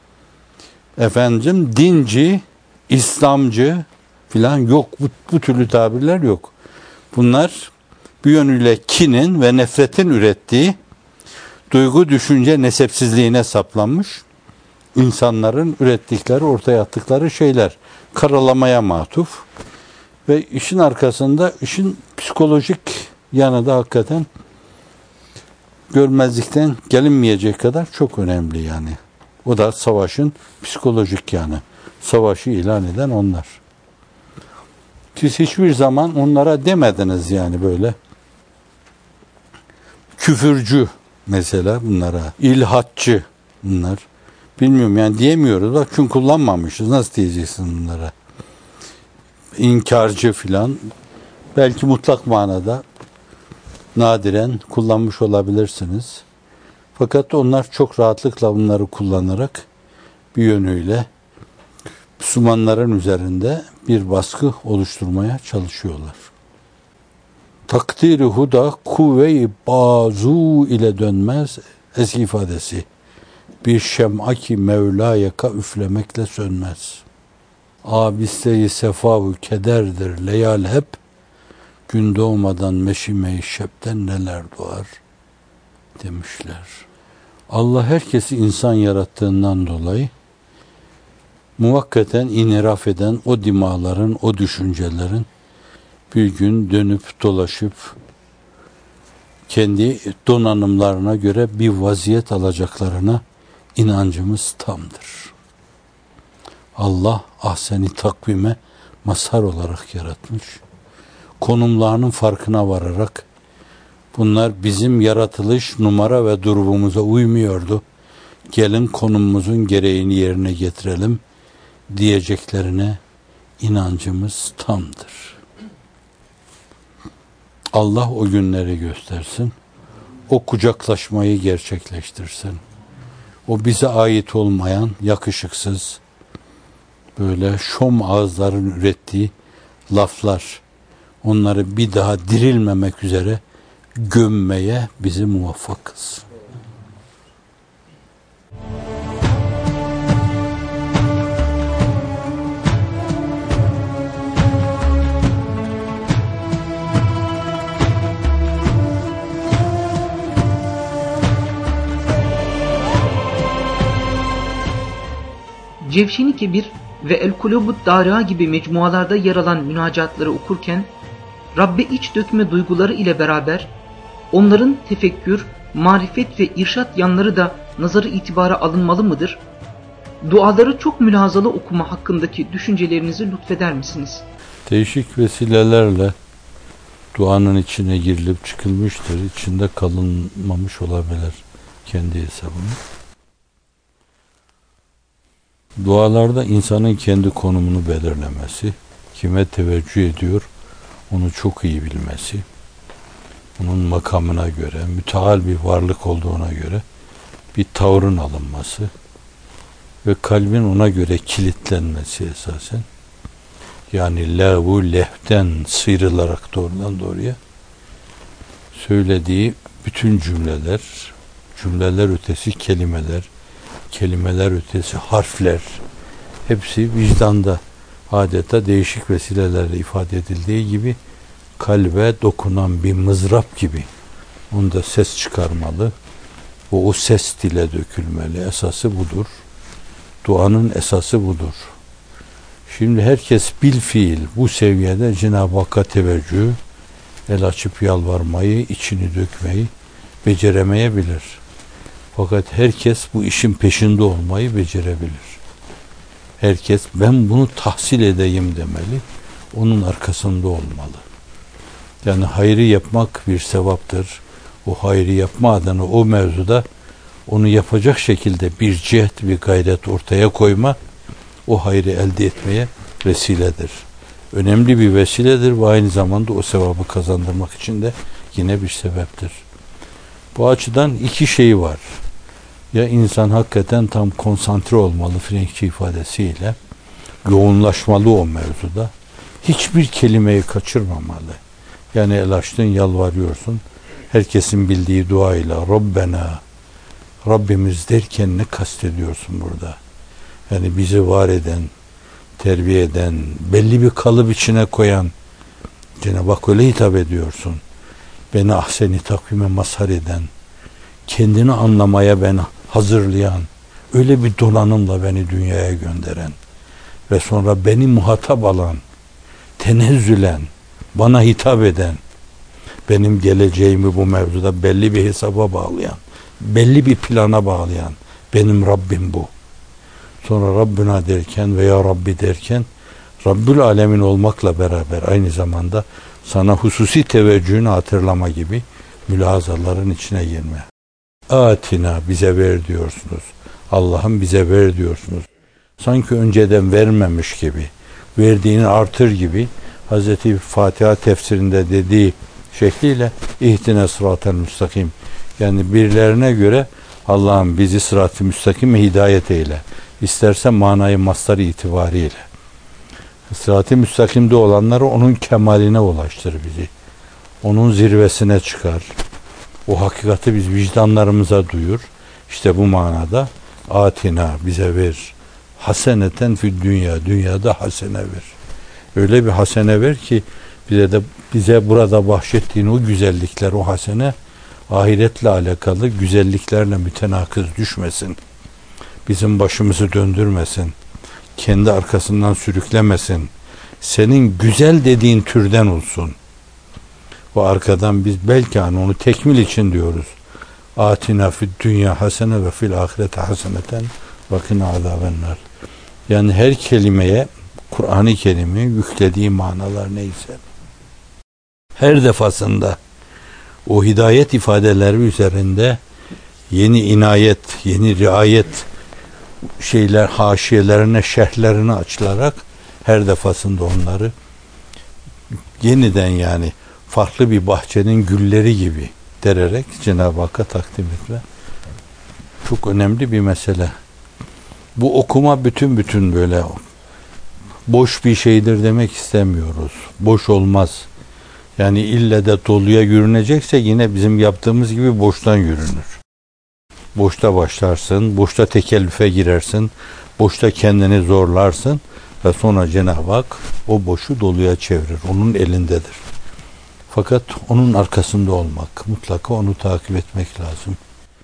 Dinci, İslamcı filan yok. Bu türlü tabirler yok. Bunlar bir yönüyle kinin ve nefretin ürettiği duygu düşünce nesepsizliğine saplanmış insanların ürettikleri, ortaya attıkları şeyler. Karalamaya matuf. Ve işin arkasında işin psikolojik yanı da hakikaten görmezlikten gelinmeyecek kadar çok önemli yani. O da savaşın psikolojik yanı. Savaşı ilan eden onlar. Siz hiçbir zaman onlara demediniz yani böyle. Küfürcü mesela bunlara. İlhatçı bunlar. Bilmiyorum yani diyemiyoruz. Bak çünkü kullanmamışız. Nasıl diyeceksin bunlara? İnkarcı filan. Belki mutlak manada nadiren kullanmış olabilirsiniz. Fakat onlar çok rahatlıkla bunları kullanarak bir yönüyle Müslümanların üzerinde bir baskı oluşturmaya çalışıyorlar. Takdiri huda kuvve-i bazu ile dönmez eski ifadesi. Bir şem'a ki Mevla'ya üflemekle sönmez. Abiste-i sefa-u kederdir leyal hep. Gün doğmadan meşime-i şepten neler doğar demişler. Allah herkesi insan yarattığından dolayı muvakkaten inhiraf eden o dimaların, o düşüncelerin bir gün dönüp dolaşıp kendi donanımlarına göre bir vaziyet alacaklarına inancımız tamdır. Allah ahseni takvime mazhar olarak yaratmış. Konumlarının farkına vararak bunlar bizim yaratılış numara ve durumumuza uymuyordu. Gelin konumumuzun gereğini yerine getirelim diyeceklerine inancımız tamdır. Allah o günleri göstersin. O kucaklaşmayı gerçekleştirsin. O bize ait olmayan yakışıksız böyle şom ağızların ürettiği laflar, onları bir daha dirilmemek üzere gömmeye bizi muvaffak kılsın. Cevşeni Kebir ve El-Kulubud Dâri'a gibi mecmualarda yer alan münacatları okurken Rabbe iç dökme duyguları ile beraber onların tefekkür, marifet ve irşat yanları da nazarı itibara alınmalı mıdır? Duaları çok mülahazalı okuma hakkındaki düşüncelerinizi lütfeder misiniz? Değişik vesilelerle duanın içine girilip çıkılmıştır. İçinde kalınmamış olabilir kendi hesabını. Dualarda insanın kendi konumunu belirlemesi, kime teveccüh ediyor, onu çok iyi bilmesi, onun makamına göre, müteal bir varlık olduğuna göre bir tavrın alınması ve kalbin ona göre kilitlenmesi esasen. Yani levu lehten sıyrılarak doğrudan doğruya söylediği bütün cümleler ötesi kelimeler, kelimeler ötesi harfler, hepsi vicdanda adeta değişik vesilelerle ifade edildiği gibi kalbe dokunan bir mızrap gibi onda ses çıkarmalı. O ses dile dökülmeli. Esası budur. Duanın esası budur. Şimdi herkes bil fiil bu seviyede Cenab-ı Hakk'a teveccüh, el açıp yalvarmayı, içini dökmeyi beceremeyebilir. Fakat herkes bu işin peşinde olmayı becerebilir. Herkes ben bunu tahsil edeyim demeli. Onun arkasında olmalı. Yani hayrı yapmak bir sevaptır. O hayrı yapma adına o mevzuda onu yapacak şekilde bir cihd, bir gayret ortaya koyma o hayrı elde etmeye vesiledir. Önemli bir vesiledir ve aynı zamanda o sevabı kazandırmak için de yine bir sebeptir. Bu açıdan iki şey var. Ya insan hakikaten tam konsantre olmalı Frenkçe ifadesiyle, yoğunlaşmalı o mevzuda. Hiçbir kelimeyi kaçırmamalı. Yani el açtın, yalvarıyorsun. Herkesin bildiği duayla Rabbena, Rabbimiz derken ne kastediyorsun burada? Yani bizi var eden, terbiye eden, belli bir kalıp içine koyan Cenab-ı Hak öyle hitap ediyorsun. Beni ahseni takvime mazhar eden, kendini anlamaya beni hazırlayan, öyle bir donanımla beni dünyaya gönderen ve sonra beni muhatap alan, tenezzülen, bana hitap eden, benim geleceğimi bu mevzuda belli bir hesaba bağlayan, belli bir plana bağlayan benim Rabbim bu. Sonra Rabbuna derken veya Rabbi derken Rabbül Alemin olmakla beraber aynı zamanda sana hususi teveccühünü hatırlama gibi mülahazaların içine girme. Atina, bize ver diyorsunuz. Allah'ım bize ver diyorsunuz. Sanki önceden vermemiş gibi, verdiğini artır gibi Hazreti Fatiha tefsirinde dediği şekliyle ihdine sıratel müstakim. Yani birilerine göre Allah'ım bizi sırat-ı müstakime hidayet eyle. İsterse manayı mastar itibariyle. Sırat-ı müstakimde olanları onun kemaline ulaştır bizi. Onun zirvesine çıkar. O hakikati biz vicdanlarımıza duyur. İşte bu manada atina, bize ver. Haseneten fid dünya, dünyada hasene ver. Öyle bir hasene ver ki bize burada bahşettiğin o güzellikler, o hasene ahiretle alakalı güzelliklerle mütenakız düşmesin. Bizim başımızı döndürmesin. Kendi arkasından sürüklemesin. Senin güzel dediğin türden olsun. O arkadan biz belki onu tekmil için diyoruz. Atina fid dünya hasene ve fil ahirete haseneten ve kina azabennar. Yani her kelimeye Kur'an-ı Kerim'in yüklediği manalar neyse, her defasında o hidayet ifadeleri üzerinde yeni inayet, yeni riayet şeyler, haşiyelerine, şerhlerine açılarak her defasında onları yeniden, yani farklı bir bahçenin gülleri gibi dererek Cenab-ı Hakk'a takdim etme çok önemli bir mesele. Bu okuma bütün böyle boş bir şeydir demek istemiyoruz. Boş olmaz. Yani ille de doluya yürünecekse yine bizim yaptığımız gibi boştan yürünür. Boşta başlarsın, boşta tekellüfe girersin, boşta kendini zorlarsın ve sonra Cenab-ı Hak o boşu doluya çevirir. Onun elindedir. Fakat onun arkasında olmak, mutlaka onu takip etmek lazım.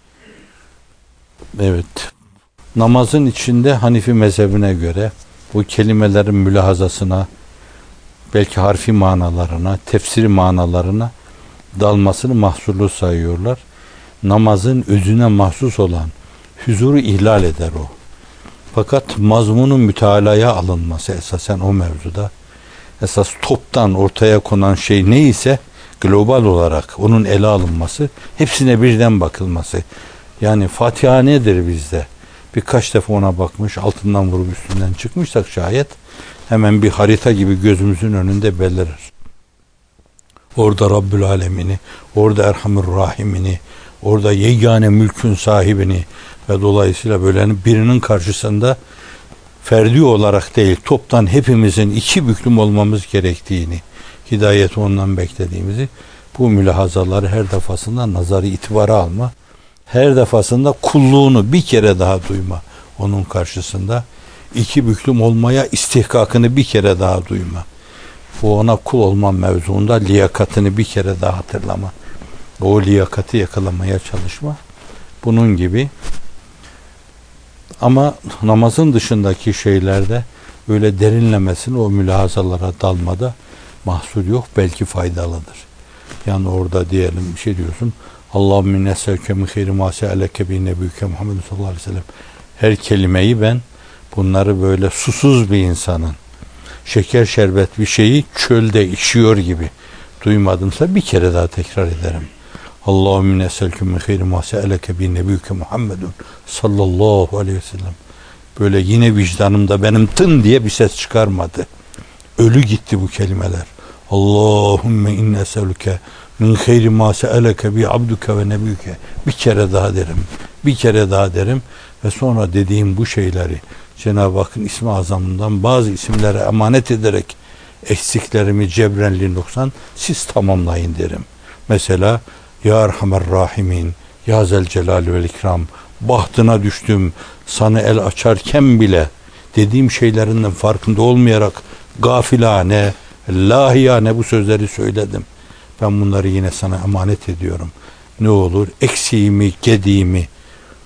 Evet. Namazın içinde Hanifi mezhebine göre bu kelimelerin mülahazasına, belki harfi manalarına, tefsiri manalarına dalmasını mahsurlu sayıyorlar. Namazın özüne mahsus olan huzuru ihlal eder o. Fakat mazmunun mütealaya alınması esasen o mevzuda, esas toptan ortaya konan şey neyse global olarak onun ele alınması, hepsine birden bakılması. Yani Fatiha nedir bizde? Birkaç defa ona bakmış, altından vurup üstünden çıkmışsak şayet hemen bir harita gibi gözümüzün önünde belirir. Orada Rabbül Alemini, orada Erhamur Rahimini, orada yegane mülkün sahibini ve dolayısıyla böyle birinin karşısında ferdi olarak değil, toptan hepimizin iki büklüm olmamız gerektiğini, hidayeti ondan beklediğimizi, bu mülahazaları her defasında nazarı itibara alma, her defasında kulluğunu bir kere daha duyma onun karşısında, iki büklüm olmaya istihkakını bir kere daha duyma. O ona kul olma mevzuunda liyakatını bir kere daha hatırlama. O liyakati yakalamaya çalışma. Bunun gibi. Ama namazın dışındaki şeylerde öyle derinlemesine o mülahazalara dalmada mahsur yok. Belki faydalıdır. Yani orada diyelim bir şey diyorsun. Allahümme nesevke min khayri ma se'aleke bi nebiyüke Muhammed sallallahu aleyhi ve sellem. Her kelimeyi ben bunları böyle susuz bir insanın şeker şerbet bir şeyi çölde içiyor gibi duymadımsa bir kere daha tekrar ederim. Allahümme nesevke min khayri ma se'aleke bi nebiyüke Muhammedun sallallahu aleyhi ve sellem. Böyle yine vicdanımda benim tın diye bir ses çıkarmadı. Ölü gitti bu kelimeler. Allahümme inne es'eluke min khayri ma se'aleke bi abduke ve nebiyüke. Bir kere daha derim. Bir kere daha derim ve sonra dediğim bu şeyleri Cenab-ı Hakk'ın ismi azamından bazı isimlere emanet ederek eksiklerimi cebrenli noksan siz tamamlayın derim. Mesela Ya Erhamer Rahimin, Ya Zelcelal vel İkram, bahtına düştüm sana el açarken bile dediğim şeylerinden farkında olmayarak gafilane, lahiyane bu sözleri söyledim. Ben bunları yine sana emanet ediyorum. Ne olur eksiğimi, gediğimi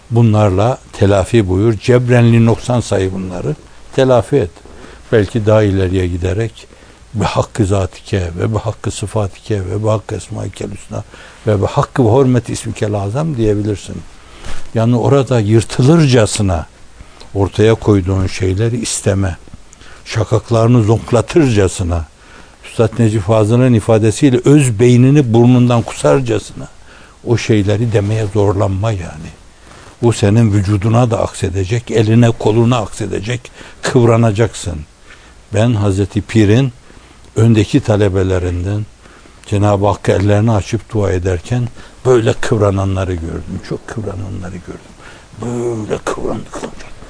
Bunlarla telafi buyur. Cebrenli noksan sayı bunları. Telafi et. Belki daha ileriye giderek ve hakkı zatike ve be hakkı sıfatike ve be hakkı esmaikel hüsna ve be hakkı ve hürmet ismikel azam diyebilirsin. Yani orada yırtılırcasına ortaya koyduğun şeyleri isteme. Şakaklarını zonklatırcasına, Üstad Necip Fazıl'ın ifadesiyle öz beynini burnundan kusarcasına o şeyleri demeye zorlanma yani. Bu senin vücuduna da aksedecek, eline koluna aksedecek, kıvranacaksın. Ben Hazreti Pir'in öndeki talebelerinden Cenab-ı Hakk'a ellerini açıp dua ederken böyle kıvrananları gördüm. Çok kıvrananları gördüm. Böyle kıvrandıkları.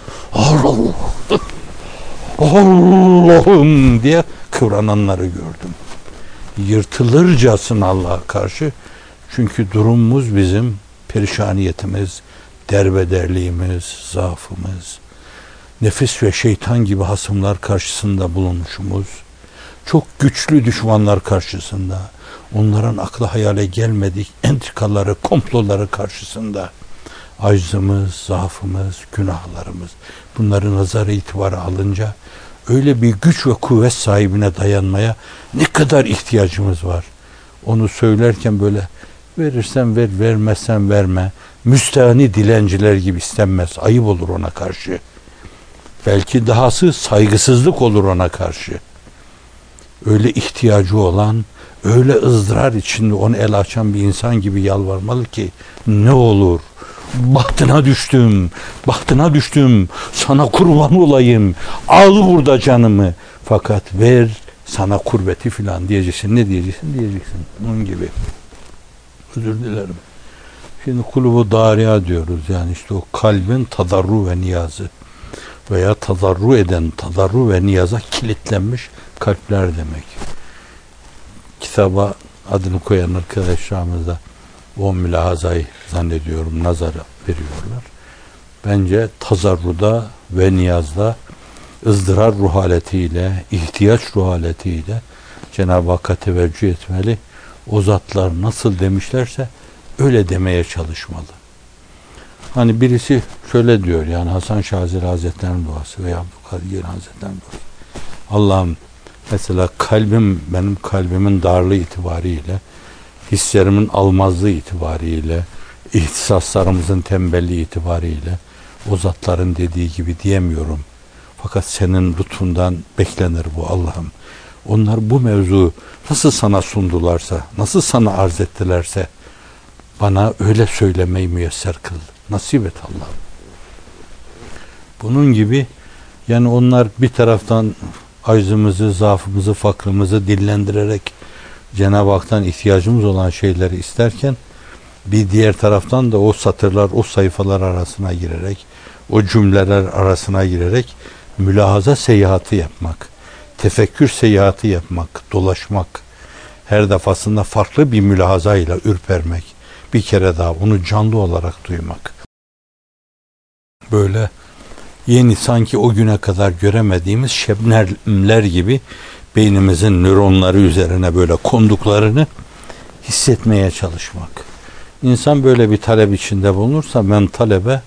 Allah'ım diye kıvrananları gördüm. Yırtılırcasına Allah'a karşı. Çünkü durumumuz bizim perişaniyetimiz, derbederliğimiz, zaafımız, nefis ve şeytan gibi hasımlar karşısında bulunuşumuz, çok güçlü düşmanlar karşısında, onların akla hayale gelmedik entrikaları, komploları karşısında aczımız, zaafımız, günahlarımız, bunları nazara itibara alınca öyle bir güç ve kuvvet sahibine dayanmaya ne kadar ihtiyacımız var. Onu söylerken böyle verirsen ver, vermezsen verme. Müstehni dilenciler gibi istenmez. Ayıp olur ona karşı. Belki dahası saygısızlık olur ona karşı. Öyle ihtiyacı olan, öyle ızdırar içinde onu el açan bir insan gibi yalvarmalı ki ne olur bahtına düştüm, sana kurban olayım, al burada canımı, fakat ver sana kurbeti filan diyeceksin. Ne diyeceksin? Bunun gibi. Özür dilerim. Şimdi kulubu dariya diyoruz. Yani işte o kalbin tadarru ve niyazı veya tadarru ve niyaza kilitlenmiş kalpler demek. Kitaba adını koyan arkadaşlarımız da o mülahazayı zannediyorum nazara veriyorlar. Bence tazarruda ve niyazda ızdırar ruh haletiyle, ihtiyaç ruh haletiyle Cenab-ı Hakk'a teveccüh etmeli. O zatlar nasıl demişlerse öyle demeye çalışmalı. Hani birisi şöyle diyor, yani Hasan Şazeli Hazretleri'nin duası veya Abdülkadir Geylani Hazretleri'nin duası. Allah'ım mesela benim kalbimin darlığı itibariyle, hislerimin almazlığı itibariyle, ihtisaslarımızın tembelliği itibariyle o zatların dediği gibi diyemiyorum. Fakat senin lütfundan beklenir bu Allah'ım. Onlar bu mevzu nasıl sana sundularsa, nasıl sana arz ettilerse bana öyle söylemeyi müyesser kıl. Nasip et Allah'ım. Bunun gibi yani onlar bir taraftan aczımızı, zaafımızı, fakrımızı dillendirerek Cenab-ı Hak'tan ihtiyacımız olan şeyleri isterken bir diğer taraftan da o satırlar, o sayfalar arasına girerek, o cümleler arasına girerek mülahaza seyahati yapmak, tefekkür seyahati yapmak, dolaşmak, her defasında farklı bir mülahazayla ürpermek, bir kere daha onu canlı olarak duymak. Böyle yeni sanki o güne kadar göremediğimiz şebnemler gibi beynimizin nöronları üzerine böyle konduklarını hissetmeye çalışmak. İnsan böyle bir talep içinde bulunursa men talebe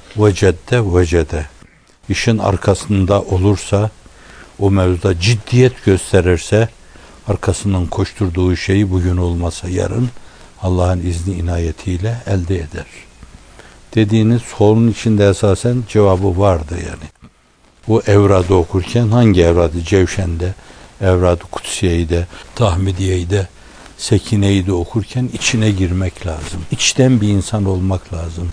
vecede. İşin arkasında olursa, o mevzuda ciddiyet gösterirse, arkasından koşturduğu şeyi bugün olmasa yarın Allah'ın izni inayetiyle elde eder. Dediğiniz sorunun içinde esasen cevabı vardı yani. Bu evradı okurken hangi evradı? Cevşen'de, Evrad-ı Kutsiye'yi de, Tahmidiye'yi de, Sekine'yi de okurken içine girmek lazım. İçten bir insan olmak lazım.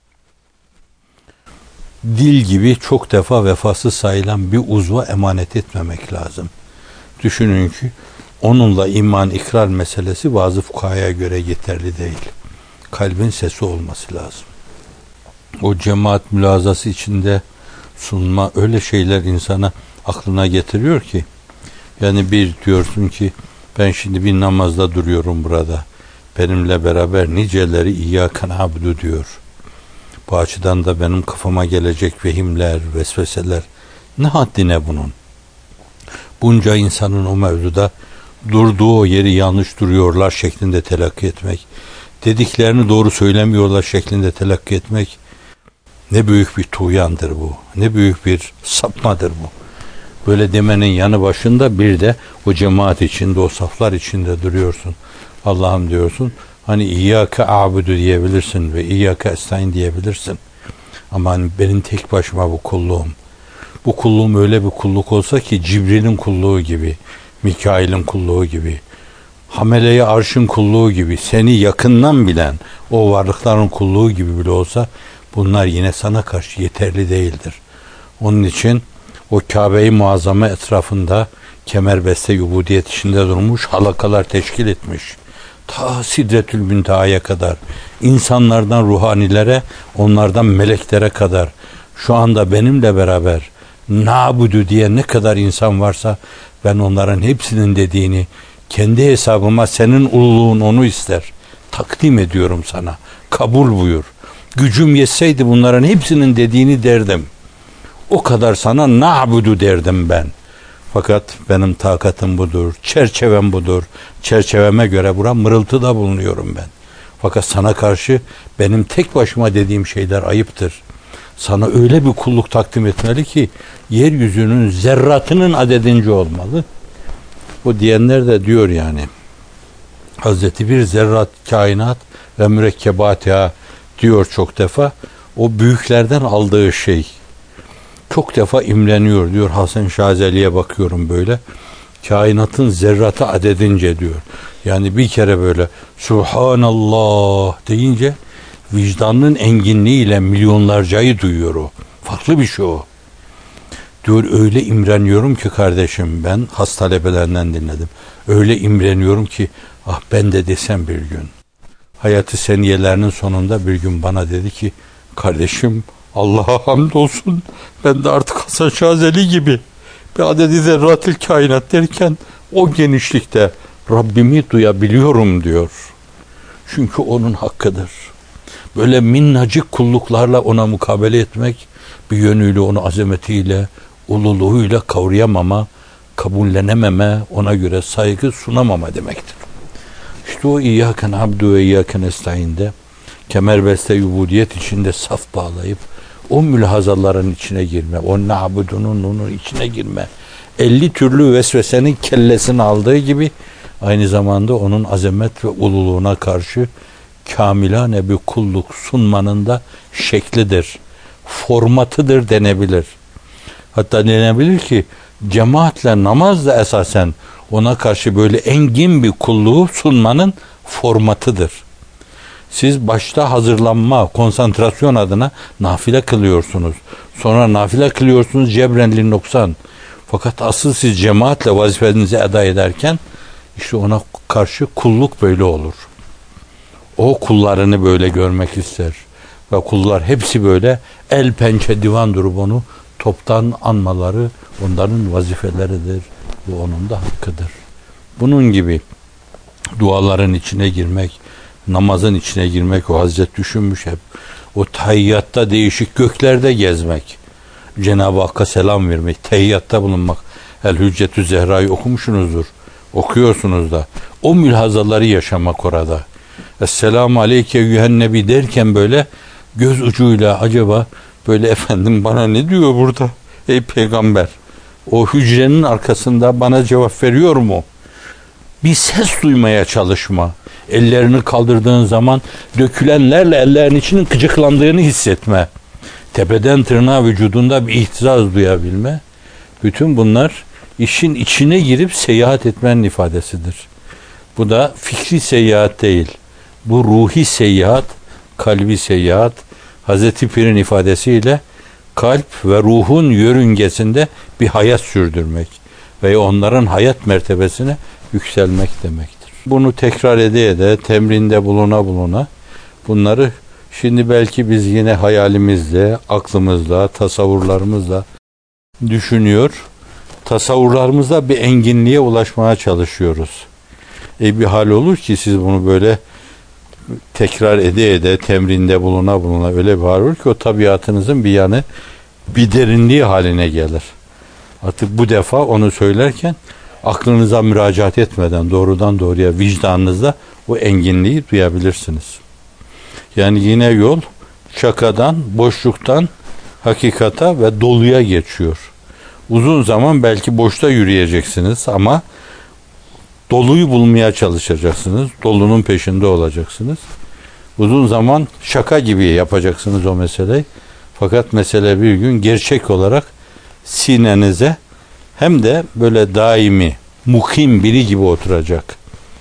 Dil gibi çok defa vefasız sayılan bir uzva emanet etmemek lazım. Düşünün ki onunla iman ikrar meselesi bazı fukahaya göre yeterli değil. Kalbin sesi olması lazım. O cemaat mülazası içinde sunma öyle şeyler insana aklına getiriyor ki yani bir diyorsun ki ben şimdi bir namazda duruyorum burada. Benimle beraber niceleri İyyâke na'budu diyor. Bu açıdan da benim kafama gelecek vehimler, vesveseler ne haddine bunun? Bunca insanın o mevzuda durduğu o yeri yanlış duruyorlar şeklinde telakki etmek, dediklerini doğru söylemiyorlar şeklinde telakki etmek Ne büyük bir tuğyandır bu. Ne büyük bir sapmadır bu. Böyle demenin yanı başında bir de o cemaat içinde, o saflar içinde duruyorsun. Allah'ım diyorsun. Hani İyyâke a'budu diyebilirsin ve İyyâke estâin diyebilirsin. Ama hani benim tek başıma bu kulluğum. Bu kulluğum öyle bir kulluk olsa ki Cibril'in kulluğu gibi, Mikail'in kulluğu gibi, Hamele-i Arş'ın kulluğu gibi, seni yakından bilen o varlıkların kulluğu gibi bile olsa bunlar yine sana karşı yeterli değildir. Onun için o Kabe-i Muazzama etrafında kemerbeste ubudiyet içinde durmuş, halakalar teşkil etmiş. Ta Sidretül Münteha'ya kadar, insanlardan ruhanilere, onlardan meleklere kadar, şu anda benimle beraber na'budu diye ne kadar insan varsa ben onların hepsinin dediğini kendi hesabıma, senin ululuğun onu ister, takdim ediyorum sana, kabul buyur. Gücüm yetseydi bunların hepsinin dediğini derdim. O kadar sana na'budu derdim ben. Fakat benim takatım budur, çerçevem budur. Çerçeveme göre buna mırıltıda bulunuyorum ben. Fakat sana karşı benim tek başıma dediğim şeyler ayıptır. Sana öyle bir kulluk takdim etmeli ki yeryüzünün zerratının adedince olmalı. O diyenler de diyor yani. Hazreti bir zerrat kainat ve mürekkebatiha diyor çok defa. O büyüklerden aldığı şey. Çok defa imleniyor diyor. Hasan Şazeli'ye bakıyorum böyle. Kainatın zerratı adedince diyor. Yani bir kere böyle Subhanallah deyince vicdanının enginliğiyle milyonlarcayı duyuyor o. Farklı bir şey o. Diyor öyle imreniyorum ki kardeşim, ben has talebelerinden dinledim. Öyle imreniyorum ki ah ben de desem bir gün. Hayatı seniyelerinin sonunda bir gün bana dedi ki kardeşim Allah'a hamdolsun ben de artık Hasan Şazeli gibi bir adedi zerratil kainat derken o genişlikte Rabbimi duyabiliyorum diyor. Çünkü onun hakkıdır. Böyle minnacık kulluklarla ona mukabele etmek bir yönüyle onu azametiyle, ululuğuyla kavrayamama, kabullenememe, ona göre saygı sunamama demektir. İşte o İyyâke na'budu ve İyyâke nestaîn'de kemerbeste ubudiyet içinde saf bağlayıp o mülhazaların içine girme, o na'budunun onun içine girme, 50 türlü vesvesenin kellesini aldığı gibi aynı zamanda onun azamet ve ululuğuna karşı kamilane bir kulluk sunmanın da şeklidir, formatıdır denebilir. Hatta denebilir ki cemaatle namaz da esasen ona karşı böyle engin bir kulluğu sunmanın formatıdır. Siz başta hazırlanma, konsantrasyon adına nafile kılıyorsunuz. Sonra nafile kılıyorsunuz cebrenli noksan. Fakat asıl siz cemaatle vazifenizi eda ederken işte ona karşı kulluk böyle olur. O kullarını böyle görmek ister. Ve kullar hepsi böyle el pençe divan durup onu toptan anmaları onların vazifeleridir. Bu onun da hakkıdır. Bunun gibi duaların içine girmek, namazın içine girmek, o Hazret düşünmüş hep. O tahiyyatta değişik göklerde gezmek. Cenab-ı Hakk'a selam vermek, tehiyyatta bulunmak. El Hüccetü Zehra'yı okumuşsunuzdur. Okuyorsunuz da. O mülhazaları yaşamak orada. Esselamu aleyke eyyühen nebi derken böyle göz ucuyla acaba böyle efendim bana ne diyor burada? Ey peygamber, o hücrenin arkasında bana cevap veriyor mu? Bir ses duymaya çalışma. Ellerini kaldırdığın zaman dökülenlerle ellerin içinin kıcıklandığını hissetme. Tepeden tırnağa vücudunda bir ihtiras duyabilme. Bütün bunlar işin içine girip seyahat etmenin ifadesidir. Bu da fikri seyahat değil. Bu ruhi seyahat, kalbi seyahat. Hazreti Pir'in ifadesiyle kalp ve ruhun yörüngesinde bir hayat sürdürmek ve onların hayat mertebesine yükselmek demektir. Bunu tekrar ede temrinde buluna bunları şimdi belki biz yine hayalimizle, aklımızla, tasavvurlarımızla düşünüyor. Tasavvurlarımızda bir enginliğe ulaşmaya çalışıyoruz. Bir hal olur ki siz bunu böyle tekrar ede temrinde buluna öyle bir hal olur ki o tabiatınızın bir yanı, bir derinliği haline gelir. Artık bu defa onu söylerken aklınıza müracaat etmeden doğrudan doğruya vicdanınızda o enginliği duyabilirsiniz. Yani yine yol şakadan, boşluktan hakikata ve doluya geçiyor. Uzun zaman belki boşta yürüyeceksiniz ama doluyu bulmaya çalışacaksınız. Dolunun peşinde olacaksınız. Uzun zaman şaka gibi yapacaksınız o meseleyi. Fakat mesele bir gün gerçek olarak sinenize hem de böyle daimi, mukim biri gibi oturacak.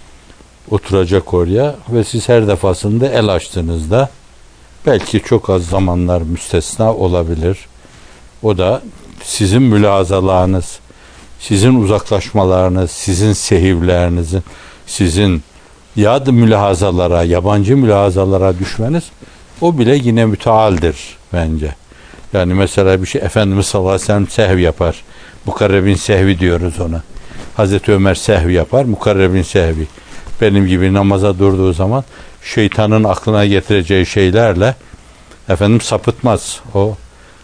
Oturacak oraya ve siz her defasında el açtığınızda belki çok az zamanlar müstesna olabilir. O da sizin mülazalarınız, sizin uzaklaşmalarınız, sizin sehivlerinizin, sizin yad mülahazalara, yabancı mülahazalara düşmeniz o bile yine mütealdir bence. Yani mesela bir şey Efendimiz sallallahu aleyhi ve sellem sehv yapar. Mukarrebin sehvi diyoruz ona. Hazreti Ömer sehvi yapar. Mukarrebin sehvi. Benim gibi namaza durduğu zaman şeytanın aklına getireceği şeylerle efendim sapıtmaz. O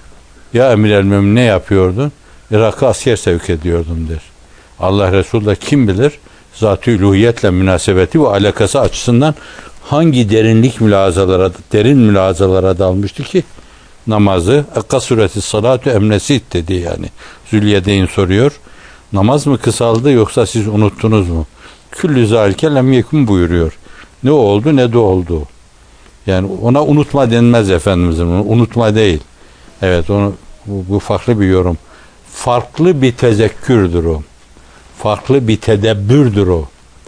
ya emir el mümin ne yapıyordun? Irak'a asker sevk ediyordum der. Allah Resulü de kim bilir zat-ı üluhiyetle münasebeti ve alakası açısından hangi derin mülazalara dalmıştı ki namazı Akka sureti salatu emnesit dedi yani. Zülyedeyn soruyor. Namaz mı kısaldı yoksa siz unuttunuz mu? Küllü zâlike lem yekun buyuruyor. Ne oldu ne de oldu. Yani ona unutma denmez Efendimiz'in. Unutma değil. Evet onu bu farklı bir yorum. Farklı bir tezekkürdür o. Farklı bir tedebbürdür o.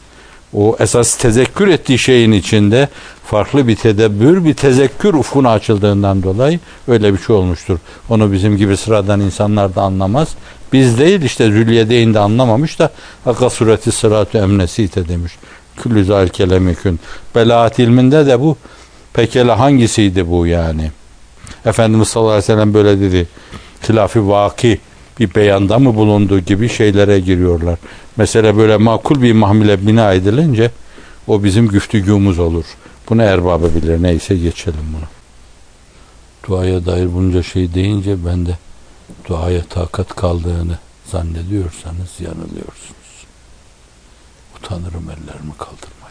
O esas tezekkür ettiği şeyin içinde farklı bir tedebbür, bir tezekkür ufkuna açıldığından dolayı öyle bir şey olmuştur. Onu bizim gibi sıradan insanlar da anlamaz. Biz değil işte Zülyedeyn de anlamamış da Hakka sureti sıratü emnesite demiş. Küllü zâlike lemekün. Belaat ilminde de bu pekala hangisiydi bu yani? Efendimiz sallallahu aleyhi ve sellem böyle dedi. Hilaf-ı vaki bir beyanda mı bulunduğu gibi şeylere giriyorlar. Mesela böyle makul bir mahmile bina edilince o bizim güftügümüz olur. Bunu erbabı bilir. Neyse geçelim bunu. Duaya dair bunca şey deyince ben de duaya takat kaldığını zannediyorsanız yanılıyorsunuz. Utanırım ellerimi kaldırmaya.